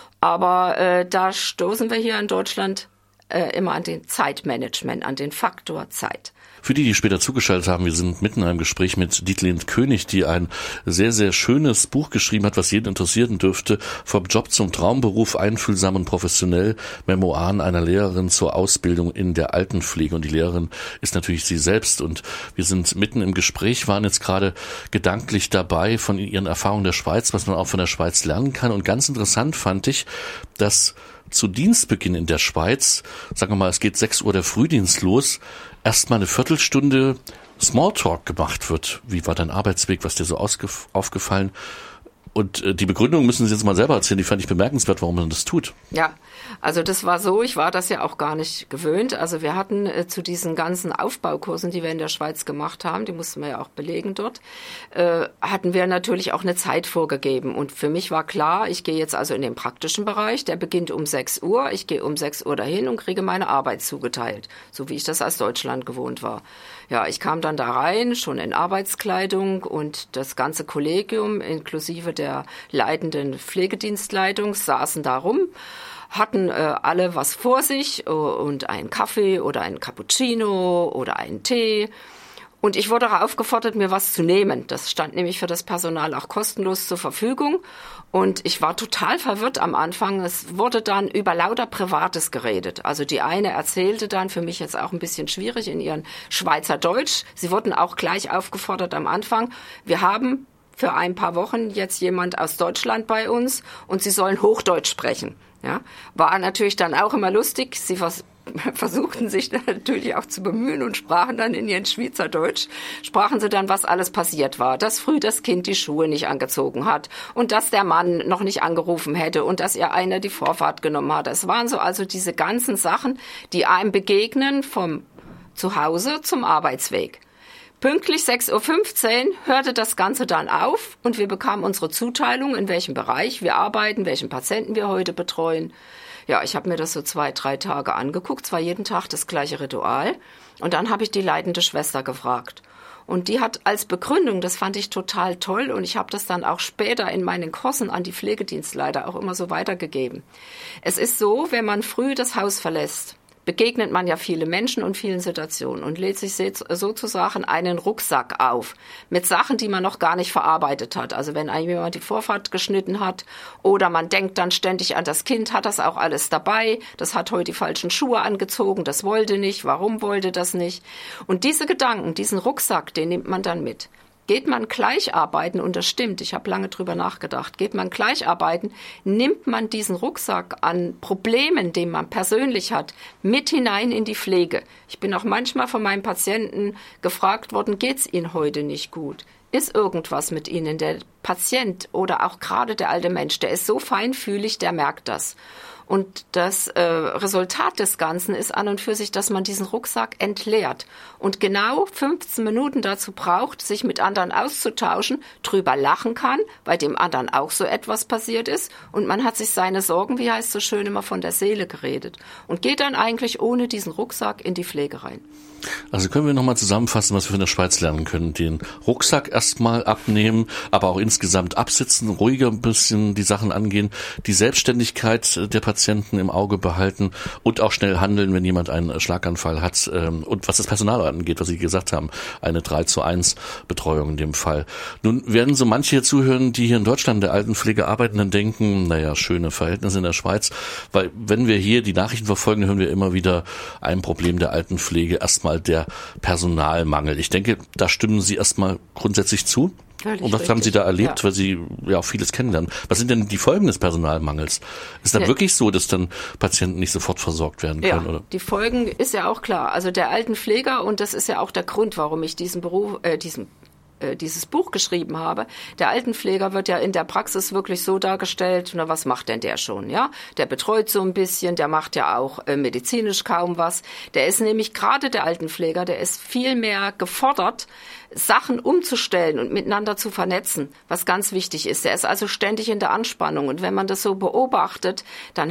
Aber da stoßen wir hier in Deutschland immer an den Zeitmanagement, an den Faktor Zeit. Für die später zugeschaltet haben, wir sind mitten in einem Gespräch mit Dietlind König, die ein sehr, sehr schönes Buch geschrieben hat, was jeden interessieren dürfte. Vom Job zum Traumberuf, einfühlsam und professionell, Memoiren einer Lehrerin zur Ausbildung in der Altenpflege. Und die Lehrerin ist natürlich sie selbst. Und wir sind mitten im Gespräch, waren jetzt gerade gedanklich dabei von ihren Erfahrungen der Schweiz, was man auch von der Schweiz lernen kann. Und ganz interessant fand ich, dass zu Dienstbeginn in der Schweiz, sagen wir mal, es geht 6 Uhr der Frühdienst los, erstmal eine Viertelstunde Smalltalk gemacht wird. Wie war dein Arbeitsweg? Was dir so aufgefallen? Und die Begründung müssen Sie jetzt mal selber erzählen, die fand ich bemerkenswert, warum man das tut. Ja, also das war so, ich war das ja auch gar nicht gewöhnt. Also wir hatten zu diesen ganzen Aufbaukursen, die wir in der Schweiz gemacht haben, die mussten wir ja auch belegen dort, hatten wir natürlich auch eine Zeit vorgegeben. Und für mich war klar, ich gehe jetzt also in den praktischen Bereich, der beginnt um 6 Uhr, ich gehe um 6 Uhr dahin und kriege meine Arbeit zugeteilt, so wie ich das aus Deutschland gewohnt war. Ja, ich kam dann da rein, schon in Arbeitskleidung und das ganze Kollegium inklusive der leitenden Pflegedienstleitung saßen da rum, hatten alle was vor sich und einen Kaffee oder einen Cappuccino oder einen Tee. Und ich wurde aufgefordert, mir was zu nehmen. Das stand nämlich für das Personal auch kostenlos zur Verfügung. Und ich war total verwirrt am Anfang. Es wurde dann über lauter Privates geredet. Also die eine erzählte dann, für mich jetzt auch ein bisschen schwierig, in ihren Schweizerdeutsch. Sie wurden auch gleich aufgefordert am Anfang. Wir haben für ein paar Wochen jetzt jemand aus Deutschland bei uns und Sie sollen Hochdeutsch sprechen. Ja, war natürlich dann auch immer lustig. Sie versuchten sich natürlich auch zu bemühen und sprachen dann in ihren Schweizerdeutsch, sprachen sie dann, was alles passiert war. Dass früh das Kind die Schuhe nicht angezogen hat und dass der Mann noch nicht angerufen hätte und dass ihr einer die Vorfahrt genommen hat. Es waren so also diese ganzen Sachen, die einem begegnen vom Zuhause zum Arbeitsweg. Pünktlich 6:15 Uhr hörte das Ganze dann auf und wir bekamen unsere Zuteilung, in welchem Bereich wir arbeiten, welchen Patienten wir heute betreuen. Ja, ich habe mir das so 2-3 Tage angeguckt, zwar jeden Tag das gleiche Ritual. Und dann habe ich die leitende Schwester gefragt. Und die hat als Begründung, das fand ich total toll und ich habe das dann auch später in meinen Kursen an die Pflegedienstleiter auch immer so weitergegeben. Es ist so, wenn man früh das Haus verlässt, begegnet man ja viele Menschen und vielen Situationen und lädt sich sozusagen einen Rucksack auf mit Sachen, die man noch gar nicht verarbeitet hat. Also wenn einem jemand die Vorfahrt geschnitten hat oder man denkt dann ständig an das Kind, hat das auch alles dabei. Das hat heute die falschen Schuhe angezogen, das wollte nicht, warum wollte das nicht? Und diese Gedanken, diesen Rucksack, den nimmt man dann mit. Geht man gleich arbeiten, und das stimmt, ich habe lange drüber nachgedacht, geht man gleich arbeiten, nimmt man diesen Rucksack an Problemen, den man persönlich hat, mit hinein in die Pflege. Ich bin auch manchmal von meinen Patienten gefragt worden, geht's Ihnen heute nicht gut? Ist irgendwas mit Ihnen? Der Patient oder auch gerade der alte Mensch, der ist so feinfühlig, der merkt das. Und das Resultat des Ganzen ist an und für sich, dass man diesen Rucksack entleert und genau 15 Minuten dazu braucht, sich mit anderen auszutauschen, drüber lachen kann, weil dem anderen auch so etwas passiert ist und man hat sich seine Sorgen, wie heißt so schön, immer von der Seele geredet und geht dann eigentlich ohne diesen Rucksack in die Pflege rein. Also können wir nochmal zusammenfassen, was wir in der Schweiz lernen können. Den Rucksack erstmal abnehmen, aber auch insgesamt absitzen, ruhiger ein bisschen die Sachen angehen, die Selbstständigkeit der Patienten im Auge behalten und auch schnell handeln, wenn jemand einen Schlaganfall hat. Und was das Personal angeht, was Sie gesagt haben, eine 3:1 Betreuung in dem Fall. Nun werden so manche hier zuhören, die hier in Deutschland der Altenpflege arbeiten, dann denken, naja, schöne Verhältnisse in der Schweiz, weil wenn wir hier die Nachrichten verfolgen, hören wir immer wieder ein Problem der Altenpflege, erstmal der Personalmangel. Ich denke, da stimmen Sie erstmal grundsätzlich zu. Völlig und was richtig. haben Sie da erlebt, Ja. weil Sie ja auch vieles kennenlernen? Was sind denn die Folgen des Personalmangels? Ist dann wirklich so, dass dann Patienten nicht sofort versorgt werden können? Ja, Oder? die Folgen ist ja auch klar. Also der Altenpfleger, und das ist ja auch der Grund, warum ich diesen Beruf, dieses Buch geschrieben habe. Der Altenpfleger wird ja in der Praxis wirklich so dargestellt, na, was macht denn der schon, ja? Der betreut so ein bisschen, der macht ja auch medizinisch kaum was. Der ist nämlich gerade der Altenpfleger, der ist viel mehr gefordert, Sachen umzustellen und miteinander zu vernetzen, was ganz wichtig ist. Der ist also ständig in der Anspannung. Und wenn man das so beobachtet, dann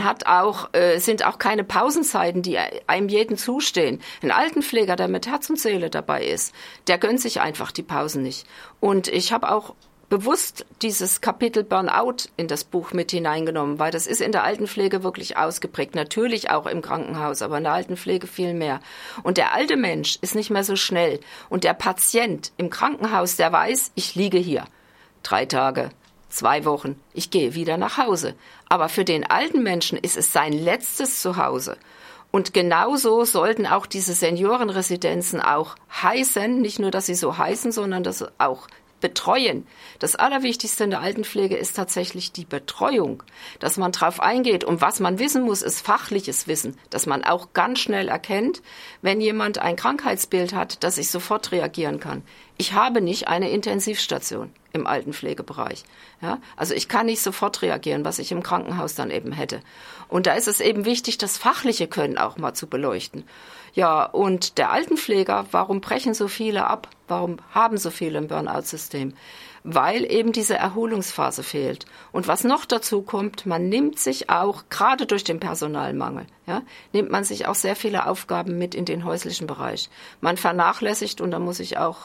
sind auch keine Pausenzeiten, die einem jeden zustehen. Ein Altenpfleger, der mit Herz und Seele dabei ist, der gönnt sich einfach die Pausen nicht. Und ich habe auch bewusst dieses Kapitel Burnout in das Buch mit hineingenommen, weil das ist in der Altenpflege wirklich ausgeprägt. Natürlich auch im Krankenhaus, aber in der Altenpflege viel mehr. Und der alte Mensch ist nicht mehr so schnell. Und der Patient im Krankenhaus, der weiß, ich liege hier 3 Tage, 2 Wochen, ich gehe wieder nach Hause. Aber für den alten Menschen ist es sein letztes Zuhause. Und genauso sollten auch diese Seniorenresidenzen auch heißen, nicht nur, dass sie so heißen, sondern dass sie auch betreuen. Das Allerwichtigste in der Altenpflege ist tatsächlich die Betreuung, dass man drauf eingeht. Und was man wissen muss, ist fachliches Wissen, dass man auch ganz schnell erkennt, wenn jemand ein Krankheitsbild hat, dass ich sofort reagieren kann. Ich habe nicht eine Intensivstation im Altenpflegebereich. Ja, also ich kann nicht sofort reagieren, was ich im Krankenhaus dann eben hätte. Und da ist es eben wichtig, das fachliche Können auch mal zu beleuchten. Ja, und der Altenpfleger, warum brechen so viele ab? Warum haben so viele ein Burnout-System? Weil eben diese Erholungsphase fehlt. Und was noch dazu kommt, man nimmt sich auch, gerade durch den Personalmangel, ja, nimmt man sich auch sehr viele Aufgaben mit in den häuslichen Bereich. Man vernachlässigt, und da muss ich auch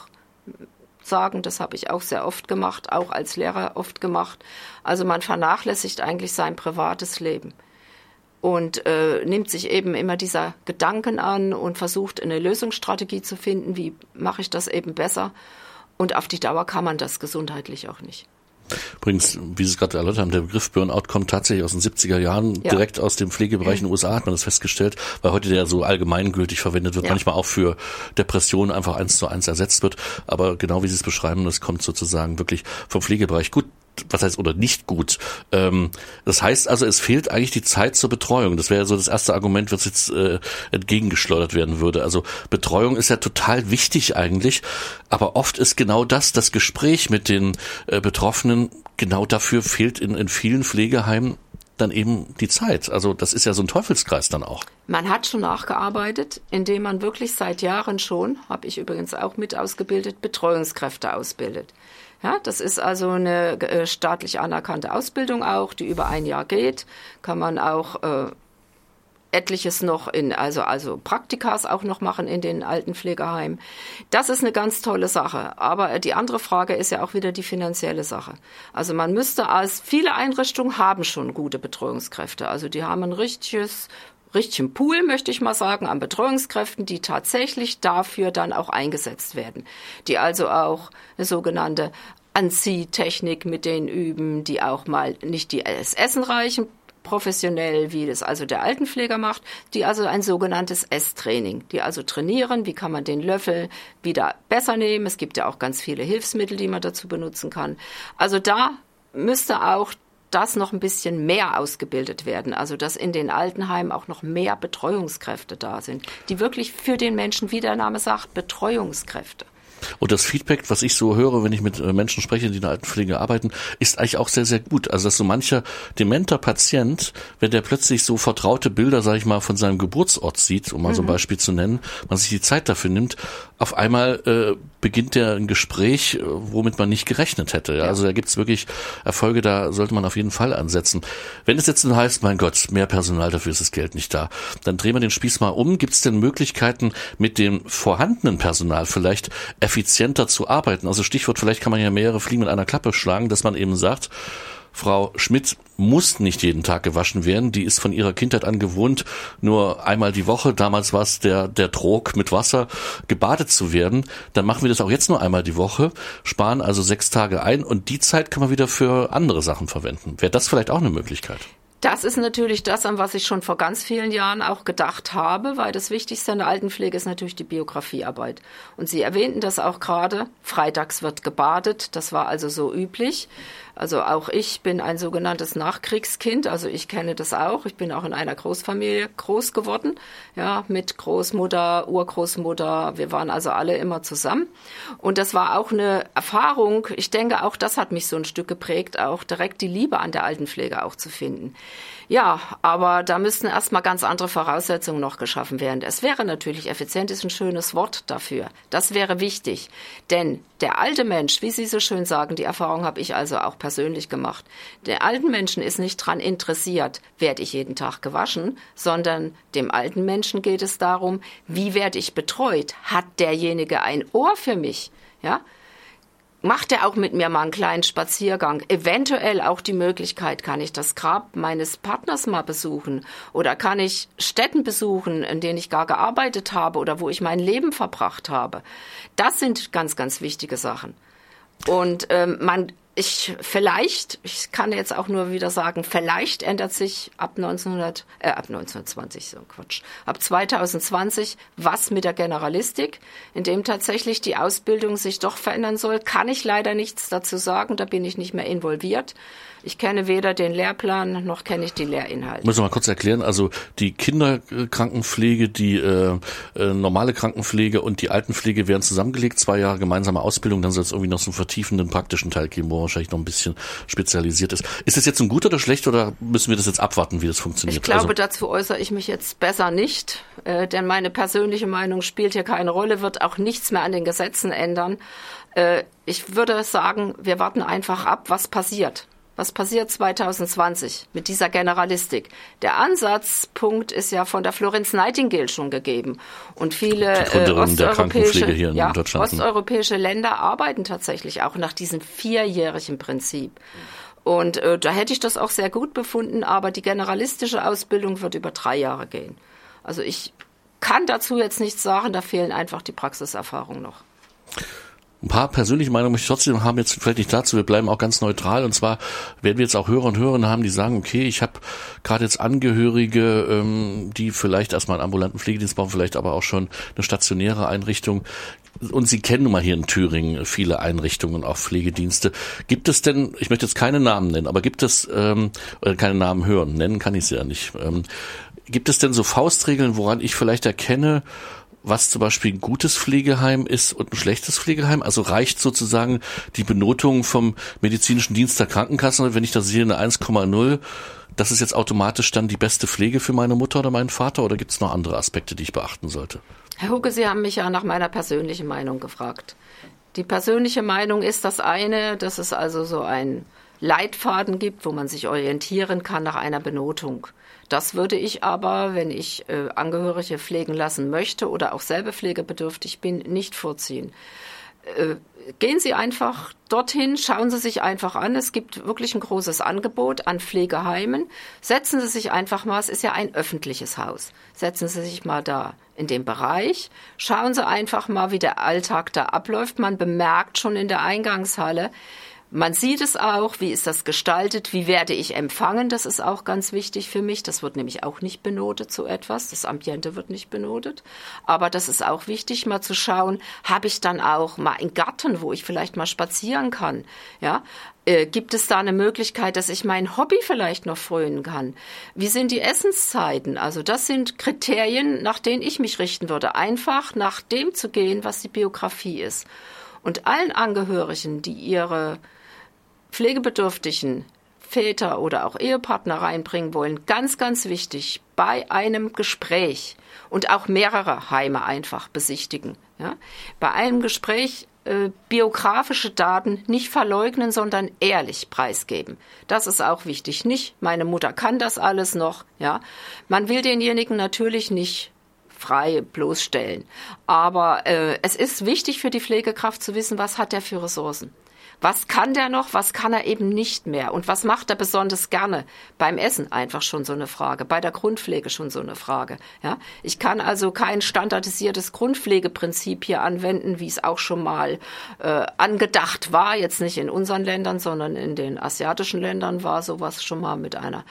sagen, das habe ich auch sehr oft gemacht, auch als Lehrer oft gemacht. Also man vernachlässigt eigentlich sein privates Leben und nimmt sich eben immer dieser Gedanken an und versucht eine Lösungsstrategie zu finden, wie mache ich das eben besser. Und auf die Dauer kann man das gesundheitlich auch nicht. Übrigens, wie Sie es gerade erläutert haben, der Begriff Burnout kommt tatsächlich aus den 70er Jahren, direkt aus dem Pflegebereich in den USA hat man das festgestellt, weil heute der so allgemeingültig verwendet wird, manchmal auch für Depressionen einfach 1:1 ersetzt wird. Aber genau wie Sie es beschreiben, das kommt sozusagen wirklich vom Pflegebereich. Gut, was heißt oder nicht gut. Das heißt also, es fehlt eigentlich die Zeit zur Betreuung. Das wäre so das erste Argument, was jetzt entgegengeschleudert werden würde. Also Betreuung ist ja total wichtig eigentlich, aber oft ist genau das Gespräch mit den Betroffenen, genau dafür fehlt in vielen Pflegeheimen dann eben die Zeit. Also das ist ja so ein Teufelskreis dann auch. Man hat schon nachgearbeitet, indem man wirklich seit Jahren schon, habe ich übrigens auch mit ausgebildet, Betreuungskräfte ausbildet. Ja, das ist also eine staatlich anerkannte Ausbildung auch, die über ein Jahr geht. Kann man auch etliches noch also Praktikas auch noch machen in den Altenpflegeheimen. Das ist eine ganz tolle Sache. Aber die andere Frage ist ja auch wieder die finanzielle Sache. Also man müsste viele Einrichtungen haben schon gute Betreuungskräfte. Also die haben ein richtigen Pool, möchte ich mal sagen, an Betreuungskräften, die tatsächlich dafür dann auch eingesetzt werden. Die also auch eine sogenannte Anziehtechnik mit denen üben, die auch mal nicht das Essen reichen, professionell, wie das also der Altenpfleger macht, die also ein sogenanntes Esstraining, die also trainieren, wie kann man den Löffel wieder besser nehmen. Es gibt ja auch ganz viele Hilfsmittel, die man dazu benutzen kann. Also da müsste auch das noch ein bisschen mehr ausgebildet werden, also dass in den Altenheimen auch noch mehr Betreuungskräfte da sind, die wirklich für den Menschen, wie der Name sagt, Betreuungskräfte. Und das Feedback, was ich so höre, wenn ich mit Menschen spreche, die in der Altenpflege arbeiten, ist eigentlich auch sehr, sehr gut. Also dass so mancher dementer Patient, wenn der plötzlich so vertraute Bilder, sage ich mal, von seinem Geburtsort sieht, um mal so ein Beispiel zu nennen, man sich die Zeit dafür nimmt, auf einmal beginnt der ein Gespräch, womit man nicht gerechnet hätte. Ja? Also da gibt's wirklich Erfolge, da sollte man auf jeden Fall ansetzen. Wenn es jetzt nun heißt, mein Gott, mehr Personal, dafür ist das Geld nicht da, dann drehen wir den Spieß mal um. Gibt's denn Möglichkeiten, mit dem vorhandenen Personal vielleicht effizienter zu arbeiten? Also Stichwort, vielleicht kann man ja mehrere Fliegen mit einer Klappe schlagen, dass man eben sagt, Frau Schmidt muss nicht jeden Tag gewaschen werden. Die ist von ihrer Kindheit an gewohnt, nur einmal die Woche, damals war es der Trog mit Wasser, gebadet zu werden. Dann machen wir das auch jetzt nur einmal die Woche, sparen also 6 Tage ein und die Zeit kann man wieder für andere Sachen verwenden. Wäre das vielleicht auch eine Möglichkeit? Das ist natürlich das, an was ich schon vor ganz vielen Jahren auch gedacht habe, weil das Wichtigste an der Altenpflege ist natürlich die Biografiearbeit. Und Sie erwähnten das auch gerade, freitags wird gebadet, das war also so üblich. Also auch ich bin ein sogenanntes Nachkriegskind, also ich kenne das auch. Ich bin auch in einer Großfamilie groß geworden, ja, mit Großmutter, Urgroßmutter. Wir waren also alle immer zusammen. Und das war auch eine Erfahrung. Ich denke, auch das hat mich so ein Stück geprägt, auch direkt die Liebe an der Altenpflege auch zu finden. Ja, aber da müssten erstmal ganz andere Voraussetzungen noch geschaffen werden. Es wäre natürlich, effizient ist ein schönes Wort dafür. Das wäre wichtig. Denn der alte Mensch, wie Sie so schön sagen, die Erfahrung habe ich also auch persönlich gemacht. Der alten Menschen ist nicht daran interessiert, werde ich jeden Tag gewaschen, sondern dem alten Menschen geht es darum, wie werde ich betreut? Hat derjenige ein Ohr für mich? Ja? Macht er auch mit mir mal einen kleinen Spaziergang? Eventuell auch die Möglichkeit, kann ich das Grab meines Partners mal besuchen? Oder kann ich Stätten besuchen, in denen ich gar gearbeitet habe oder wo ich mein Leben verbracht habe? Das sind ganz, ganz wichtige Sachen. Und ich kann jetzt auch nur wieder sagen, vielleicht ändert sich ab 2020 was mit der Generalistik, in dem tatsächlich die Ausbildung sich doch verändern soll, kann ich leider nichts dazu sagen, da bin ich nicht mehr involviert. Ich kenne weder den Lehrplan, noch kenne ich die Lehrinhalte. Muss ich mal kurz erklären, also die Kinderkrankenpflege, die normale Krankenpflege und die Altenpflege werden zusammengelegt, 2 Jahre gemeinsame Ausbildung, dann soll es irgendwie noch so einen vertiefenden praktischen Teil geben, wo wahrscheinlich noch ein bisschen spezialisiert ist. Ist das jetzt ein guter oder schlecht oder müssen wir das jetzt abwarten, wie das funktioniert? Ich glaube, dazu äußere ich mich jetzt besser nicht, denn meine persönliche Meinung spielt hier keine Rolle, wird auch nichts mehr an den Gesetzen ändern. Ich würde sagen, wir warten einfach ab, was passiert. Was passiert 2020 mit dieser Generalistik? Der Ansatzpunkt ist ja von der Florence Nightingale schon gegeben. Und viele osteuropäische Länder arbeiten tatsächlich auch nach diesem 4-jährigen Prinzip. Und da hätte ich das auch sehr gut befunden, aber die generalistische Ausbildung wird über 3 Jahre gehen. Also ich kann dazu jetzt nichts sagen, da fehlen einfach die Praxiserfahrungen noch. Ein paar persönliche Meinungen möchte ich trotzdem haben, jetzt vielleicht nicht dazu, wir bleiben auch ganz neutral, und zwar werden wir jetzt auch Hörer und Hörerinnen haben, die sagen, okay, ich habe gerade jetzt Angehörige, die vielleicht erstmal einen ambulanten Pflegedienst brauchen, vielleicht aber auch schon eine stationäre Einrichtung, und Sie kennen nun mal hier in Thüringen viele Einrichtungen, auch Pflegedienste. Gibt es denn, ich möchte jetzt keine Namen nennen, aber gibt es, oder keine Namen hören, nennen kann ich sie ja nicht, gibt es denn so Faustregeln, woran ich vielleicht erkenne, was zum Beispiel ein gutes Pflegeheim ist und ein schlechtes Pflegeheim? Also reicht sozusagen die Benotung vom medizinischen Dienst der Krankenkasse, wenn ich da sehe eine 1,0, das ist jetzt automatisch dann die beste Pflege für meine Mutter oder meinen Vater, oder gibt es noch andere Aspekte, die ich beachten sollte? Herr Hucke, Sie haben mich ja nach meiner persönlichen Meinung gefragt. Die persönliche Meinung ist das eine, dass es also so einen Leitfaden gibt, wo man sich orientieren kann nach einer Benotung. Das würde ich aber, wenn ich Angehörige pflegen lassen möchte oder auch selber pflegebedürftig bin, nicht vorziehen. Gehen Sie einfach dorthin, schauen Sie sich einfach an. Es gibt wirklich ein großes Angebot an Pflegeheimen. Setzen Sie sich einfach mal, es ist ja ein öffentliches Haus, setzen Sie sich mal da in dem Bereich. Schauen Sie einfach mal, wie der Alltag da abläuft. Man bemerkt schon in der Eingangshalle, man sieht es auch, wie ist das gestaltet, wie werde ich empfangen, das ist auch ganz wichtig für mich. Das wird nämlich auch nicht benotet, so etwas, das Ambiente wird nicht benotet. Aber das ist auch wichtig, mal zu schauen, habe ich dann auch mal einen Garten, wo ich vielleicht mal spazieren kann, ja? Gibt es da eine Möglichkeit, dass ich mein Hobby vielleicht noch frönen kann? Wie sind die Essenszeiten? Also das sind Kriterien, nach denen ich mich richten würde. Einfach nach dem zu gehen, was die Biografie ist. Und allen Angehörigen, die ihre pflegebedürftigen Väter oder auch Ehepartner reinbringen wollen, ganz, ganz wichtig, bei einem Gespräch und auch mehrere Heime einfach besichtigen. Ja? Bei einem Gespräch biografische Daten nicht verleugnen, sondern ehrlich preisgeben. Das ist auch wichtig. Nicht, meine Mutter kann das alles noch. Ja? Man will denjenigen natürlich nicht frei bloßstellen. Aber es ist wichtig für die Pflegekraft zu wissen, was hat er für Ressourcen. Was kann der noch, was kann er eben nicht mehr? Und was macht er besonders gerne? Beim Essen einfach schon so eine Frage, bei der Grundpflege schon so eine Frage. Ja? Ich kann also kein standardisiertes Grundpflegeprinzip hier anwenden, wie es auch schon mal angedacht war, jetzt nicht in unseren Ländern, sondern in den asiatischen Ländern war sowas schon mal mit einer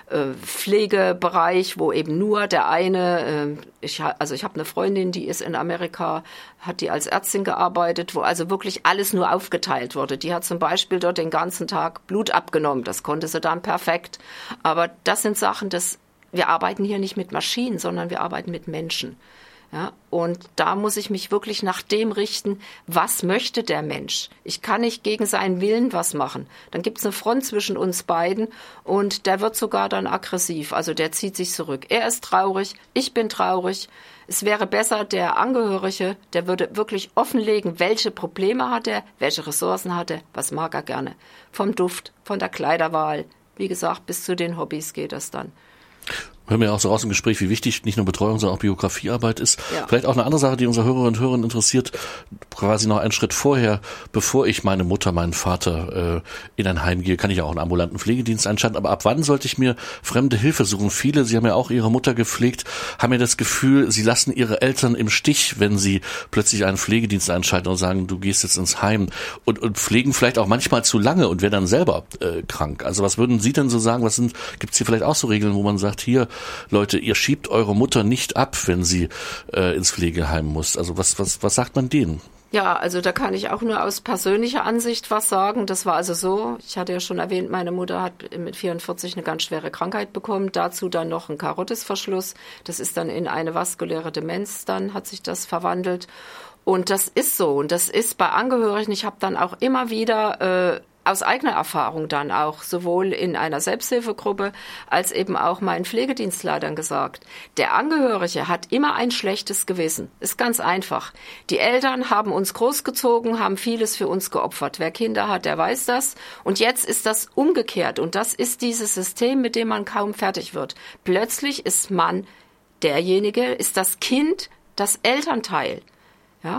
Pflegebereich, wo eben nur der eine, ich habe eine Freundin, die ist in Amerika, hat die als Ärztin gearbeitet, wo also wirklich alles nur aufgeteilt wurde. Die hat zum Beispiel dort den ganzen Tag Blut abgenommen. Das konnte sie dann perfekt. Aber das sind Sachen, wir arbeiten hier nicht mit Maschinen, sondern wir arbeiten mit Menschen. Ja, und da muss ich mich wirklich nach dem richten, was möchte der Mensch. Ich kann nicht gegen seinen Willen was machen. Dann gibt es eine Front zwischen uns beiden und der wird sogar dann aggressiv. Also der zieht sich zurück. Er ist traurig, ich bin traurig. Es wäre besser, der Angehörige, der würde wirklich offenlegen, welche Probleme hat er, welche Ressourcen hat er, was mag er gerne. Vom Duft, von der Kleiderwahl, wie gesagt, bis zu den Hobbys geht das dann. Hören wir auch so raus im Gespräch, wie wichtig nicht nur Betreuung, sondern auch Biografiearbeit ist. Ja. Vielleicht auch eine andere Sache, die unsere Hörerinnen und Hörer interessiert, quasi noch einen Schritt vorher, bevor ich meine Mutter, meinen Vater in ein Heim gehe, kann ich auch einen ambulanten Pflegedienst einschalten. Aber ab wann sollte ich mir fremde Hilfe suchen? Viele, Sie haben ja auch Ihre Mutter gepflegt, haben ja das Gefühl, sie lassen ihre Eltern im Stich, wenn sie plötzlich einen Pflegedienst einschalten und sagen, du gehst jetzt ins Heim, und pflegen vielleicht auch manchmal zu lange und werden dann selber krank. Also was würden Sie denn so sagen? Gibt es hier vielleicht auch so Regeln, wo man sagt, hier, Leute, ihr schiebt eure Mutter nicht ab, wenn sie ins Pflegeheim muss. Also was sagt man denen? Ja, also da kann ich auch nur aus persönlicher Ansicht was sagen. Das war also so, ich hatte ja schon erwähnt, meine Mutter hat mit 44 eine ganz schwere Krankheit bekommen, dazu dann noch einen Karotisverschluss. Das ist dann in eine vaskuläre Demenz, dann hat sich das verwandelt. Und das ist so, und das ist bei Angehörigen, ich habe dann auch immer wieder aus eigener Erfahrung dann auch, sowohl in einer Selbsthilfegruppe als eben auch meinen Pflegedienstleitern gesagt, der Angehörige hat immer ein schlechtes Gewissen. Ist ganz einfach. Die Eltern haben uns großgezogen, haben vieles für uns geopfert. Wer Kinder hat, der weiß das. Und jetzt ist das umgekehrt. Und das ist dieses System, mit dem man kaum fertig wird. Plötzlich ist man derjenige, ist das Kind das Elternteil. Ja?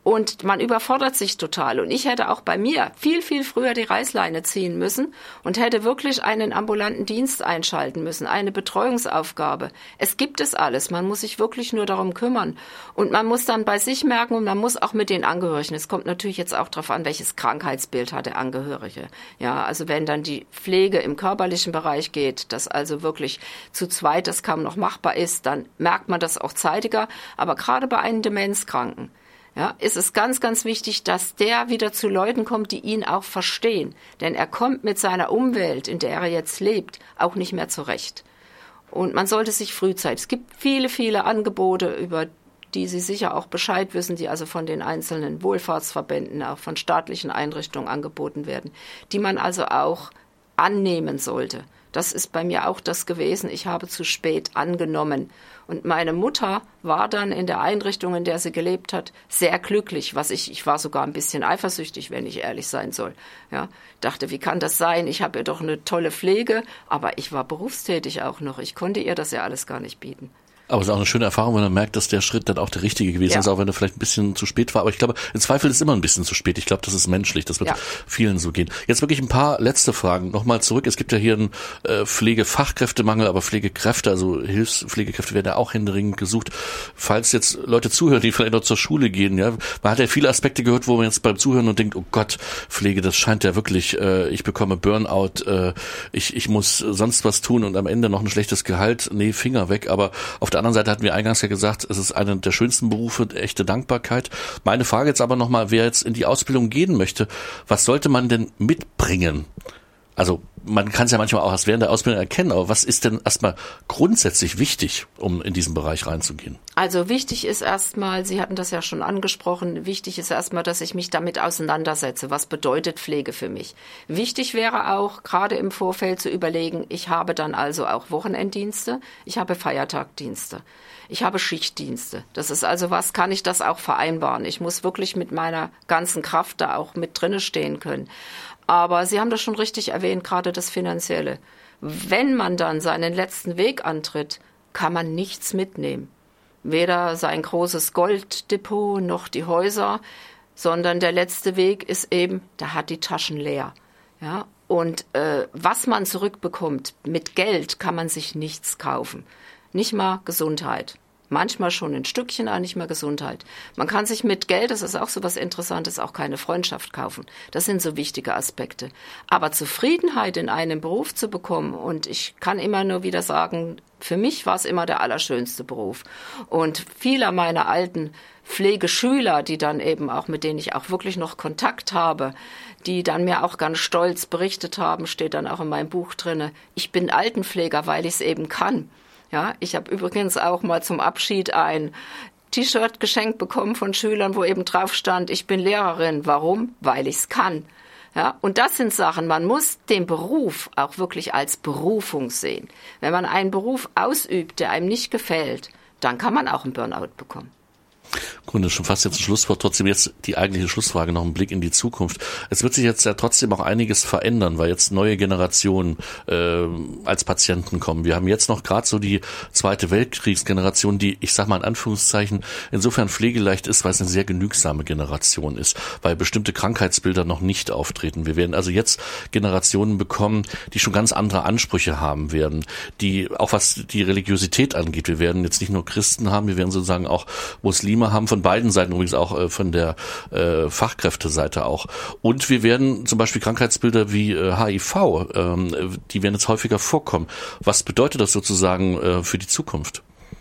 Und man überfordert sich total. Und ich hätte auch bei mir viel, viel früher die Reißleine ziehen müssen und hätte wirklich einen ambulanten Dienst einschalten müssen, eine Betreuungsaufgabe. Es gibt es alles. Man muss sich wirklich nur darum kümmern. Und man muss dann bei sich merken und man muss auch mit den Angehörigen. Es kommt natürlich jetzt auch darauf an, welches Krankheitsbild hat der Angehörige. Ja, also wenn dann die Pflege im körperlichen Bereich geht, dass also wirklich zu zweit das kaum noch machbar ist, dann merkt man das auch zeitiger. Aber gerade bei einem Demenzkranken, ja, ist es ganz, ganz wichtig, dass der wieder zu Leuten kommt, die ihn auch verstehen. Denn er kommt mit seiner Umwelt, in der er jetzt lebt, auch nicht mehr zurecht. Und man sollte sich frühzeitig, es gibt viele, viele Angebote, über die Sie sicher auch Bescheid wissen, die also von den einzelnen Wohlfahrtsverbänden, auch von staatlichen Einrichtungen angeboten werden, die man also auch annehmen sollte. Das ist bei mir auch das gewesen. Ich habe zu spät angenommen. Und meine Mutter war dann in der Einrichtung, in der sie gelebt hat, sehr glücklich. Ich war sogar ein bisschen eifersüchtig, wenn ich ehrlich sein soll. Ja, dachte, wie kann das sein? Ich habe ihr doch eine tolle Pflege, aber ich war berufstätig auch noch. Ich konnte ihr das ja alles gar nicht bieten. Aber es ist auch eine schöne Erfahrung, wenn man merkt, dass der Schritt dann auch der richtige gewesen ist, auch wenn er vielleicht ein bisschen zu spät war. Aber ich glaube, im Zweifel ist es immer ein bisschen zu spät. Ich glaube, das ist menschlich. Das wird vielen so gehen. Jetzt wirklich ein paar letzte Fragen. Nochmal zurück. Es gibt ja hier einen Pflegefachkräftemangel, aber Pflegekräfte, also Hilfspflegekräfte werden ja auch händeringend gesucht. Falls jetzt Leute zuhören, die vielleicht noch zur Schule gehen, ja, man hat ja viele Aspekte gehört, wo man jetzt beim Zuhören und denkt, oh Gott, Pflege, das scheint ja wirklich, ich bekomme Burnout, ich muss sonst was tun und am Ende noch ein schlechtes Gehalt. Nee, Finger weg. Aber auf der anderen Seite hatten wir eingangs ja gesagt, es ist einer der schönsten Berufe, echte Dankbarkeit. Meine Frage jetzt aber nochmal, wer jetzt in die Ausbildung gehen möchte, was sollte man denn mitbringen? Also man kann es ja manchmal auch erst während der Ausbildung erkennen, aber was ist denn erstmal grundsätzlich wichtig, um in diesen Bereich reinzugehen? Also wichtig ist erstmal, Sie hatten das ja schon angesprochen, wichtig ist erstmal, dass ich mich damit auseinandersetze. Was bedeutet Pflege für mich? Wichtig wäre auch, gerade im Vorfeld zu überlegen, ich habe dann also auch Wochenenddienste, ich habe Feiertagdienste, ich habe Schichtdienste. Das ist also was, kann ich das auch vereinbaren? Ich muss wirklich mit meiner ganzen Kraft da auch mit drinne stehen können. Aber Sie haben das schon richtig erwähnt, gerade das Finanzielle. Wenn man dann seinen letzten Weg antritt, kann man nichts mitnehmen. Weder sein großes Golddepot noch die Häuser, sondern der letzte Weg ist eben, da hat die Taschen leer. Ja? Und was man zurückbekommt, mit Geld kann man sich nichts kaufen. Nicht mal Gesundheit. Manchmal schon ein Stückchen, aber nicht mehr Gesundheit. Man kann sich mit Geld, das ist auch so was Interessantes, auch keine Freundschaft kaufen. Das sind so wichtige Aspekte. Aber Zufriedenheit in einem Beruf zu bekommen, und ich kann immer nur wieder sagen, für mich war es immer der allerschönste Beruf. Und viele meiner alten Pflegeschüler, die dann eben auch, mit denen ich auch wirklich noch Kontakt habe, die dann mir auch ganz stolz berichtet haben, steht dann auch in meinem Buch drinne, ich bin Altenpfleger, weil ich es eben kann. Ja, ich habe übrigens auch mal zum Abschied ein T-Shirt geschenkt bekommen von Schülern, wo eben drauf stand, ich bin Lehrerin. Warum? Weil ich es kann. Ja, und das sind Sachen, man muss den Beruf auch wirklich als Berufung sehen. Wenn man einen Beruf ausübt, der einem nicht gefällt, dann kann man auch einen Burnout bekommen. Im Grunde schon fast jetzt ein Schlusswort, trotzdem jetzt die eigentliche Schlussfrage, noch ein Blick in die Zukunft. Es wird sich jetzt ja trotzdem auch einiges verändern, weil jetzt neue Generationen als Patienten kommen. Wir haben jetzt noch gerade so die Zweite Weltkriegsgeneration, die, ich sag mal in Anführungszeichen, insofern pflegeleicht ist, weil es eine sehr genügsame Generation ist, weil bestimmte Krankheitsbilder noch nicht auftreten. Wir werden also jetzt Generationen bekommen, die schon ganz andere Ansprüche haben werden, die auch was die Religiosität angeht. Wir werden jetzt nicht nur Christen haben, wir werden sozusagen auch Muslime haben, von beiden Seiten übrigens auch von der Fachkräfteseite auch. Und wir werden zum Beispiel Krankheitsbilder wie HIV, die werden jetzt häufiger vorkommen. Was bedeutet das sozusagen für die Zukunft?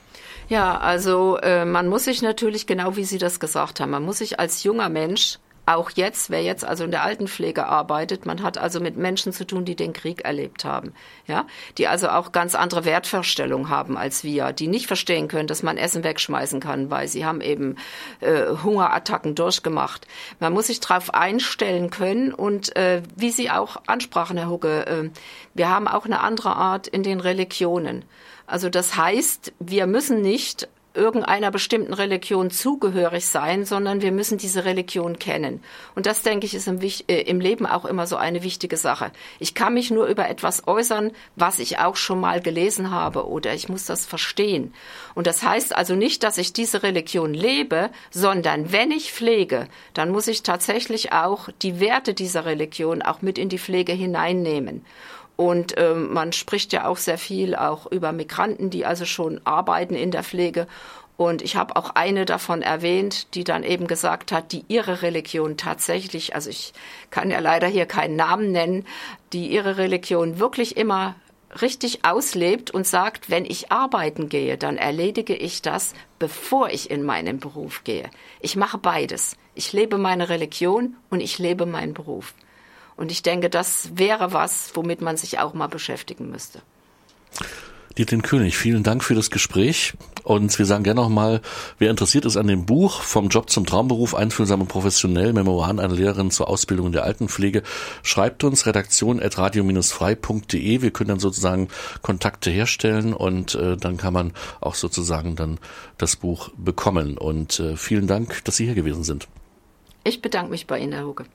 Ja, also man muss sich natürlich, genau wie Sie das gesagt haben, man muss sich als junger Mensch, auch jetzt, wer jetzt also in der Altenpflege arbeitet, man hat also mit Menschen zu tun, die den Krieg erlebt haben, ja, die also auch ganz andere Wertvorstellungen haben als wir, die nicht verstehen können, dass man Essen wegschmeißen kann, weil sie haben eben Hungerattacken durchgemacht. Man muss sich darauf einstellen können und wie Sie auch ansprachen, Herr Hugge, wir haben auch eine andere Art in den Religionen. Also das heißt, wir müssen nicht irgendeiner bestimmten Religion zugehörig sein, sondern wir müssen diese Religion kennen. Und das, denke ich, ist im Leben auch immer so eine wichtige Sache. Ich kann mich nur über etwas äußern, was ich auch schon mal gelesen habe, oder ich muss das verstehen. Und das heißt also nicht, dass ich diese Religion lebe, sondern wenn ich pflege, dann muss ich tatsächlich auch die Werte dieser Religion auch mit in die Pflege hineinnehmen. Und man spricht ja auch sehr viel auch über Migranten, die also schon arbeiten in der Pflege. Und ich habe auch eine davon erwähnt, die dann eben gesagt hat, die ihre Religion tatsächlich, also ich kann ja leider hier keinen Namen nennen, die ihre Religion wirklich immer richtig auslebt und sagt, wenn ich arbeiten gehe, dann erledige ich das, bevor ich in meinen Beruf gehe. Ich mache beides. Ich lebe meine Religion und ich lebe meinen Beruf. Und ich denke, das wäre was, womit man sich auch mal beschäftigen müsste. Dietlin König, vielen Dank für das Gespräch. Und wir sagen gerne nochmal, wer interessiert ist an dem Buch Vom Job zum Traumberuf, einfühlsam und professionell, Memoiren einer Lehrerin zur Ausbildung in der Altenpflege, schreibt uns redaktion@radio-frei.de. Wir können dann sozusagen Kontakte herstellen und dann kann man auch sozusagen dann das Buch bekommen. Und vielen Dank, dass Sie hier gewesen sind. Ich bedanke mich bei Ihnen, Herr Huge.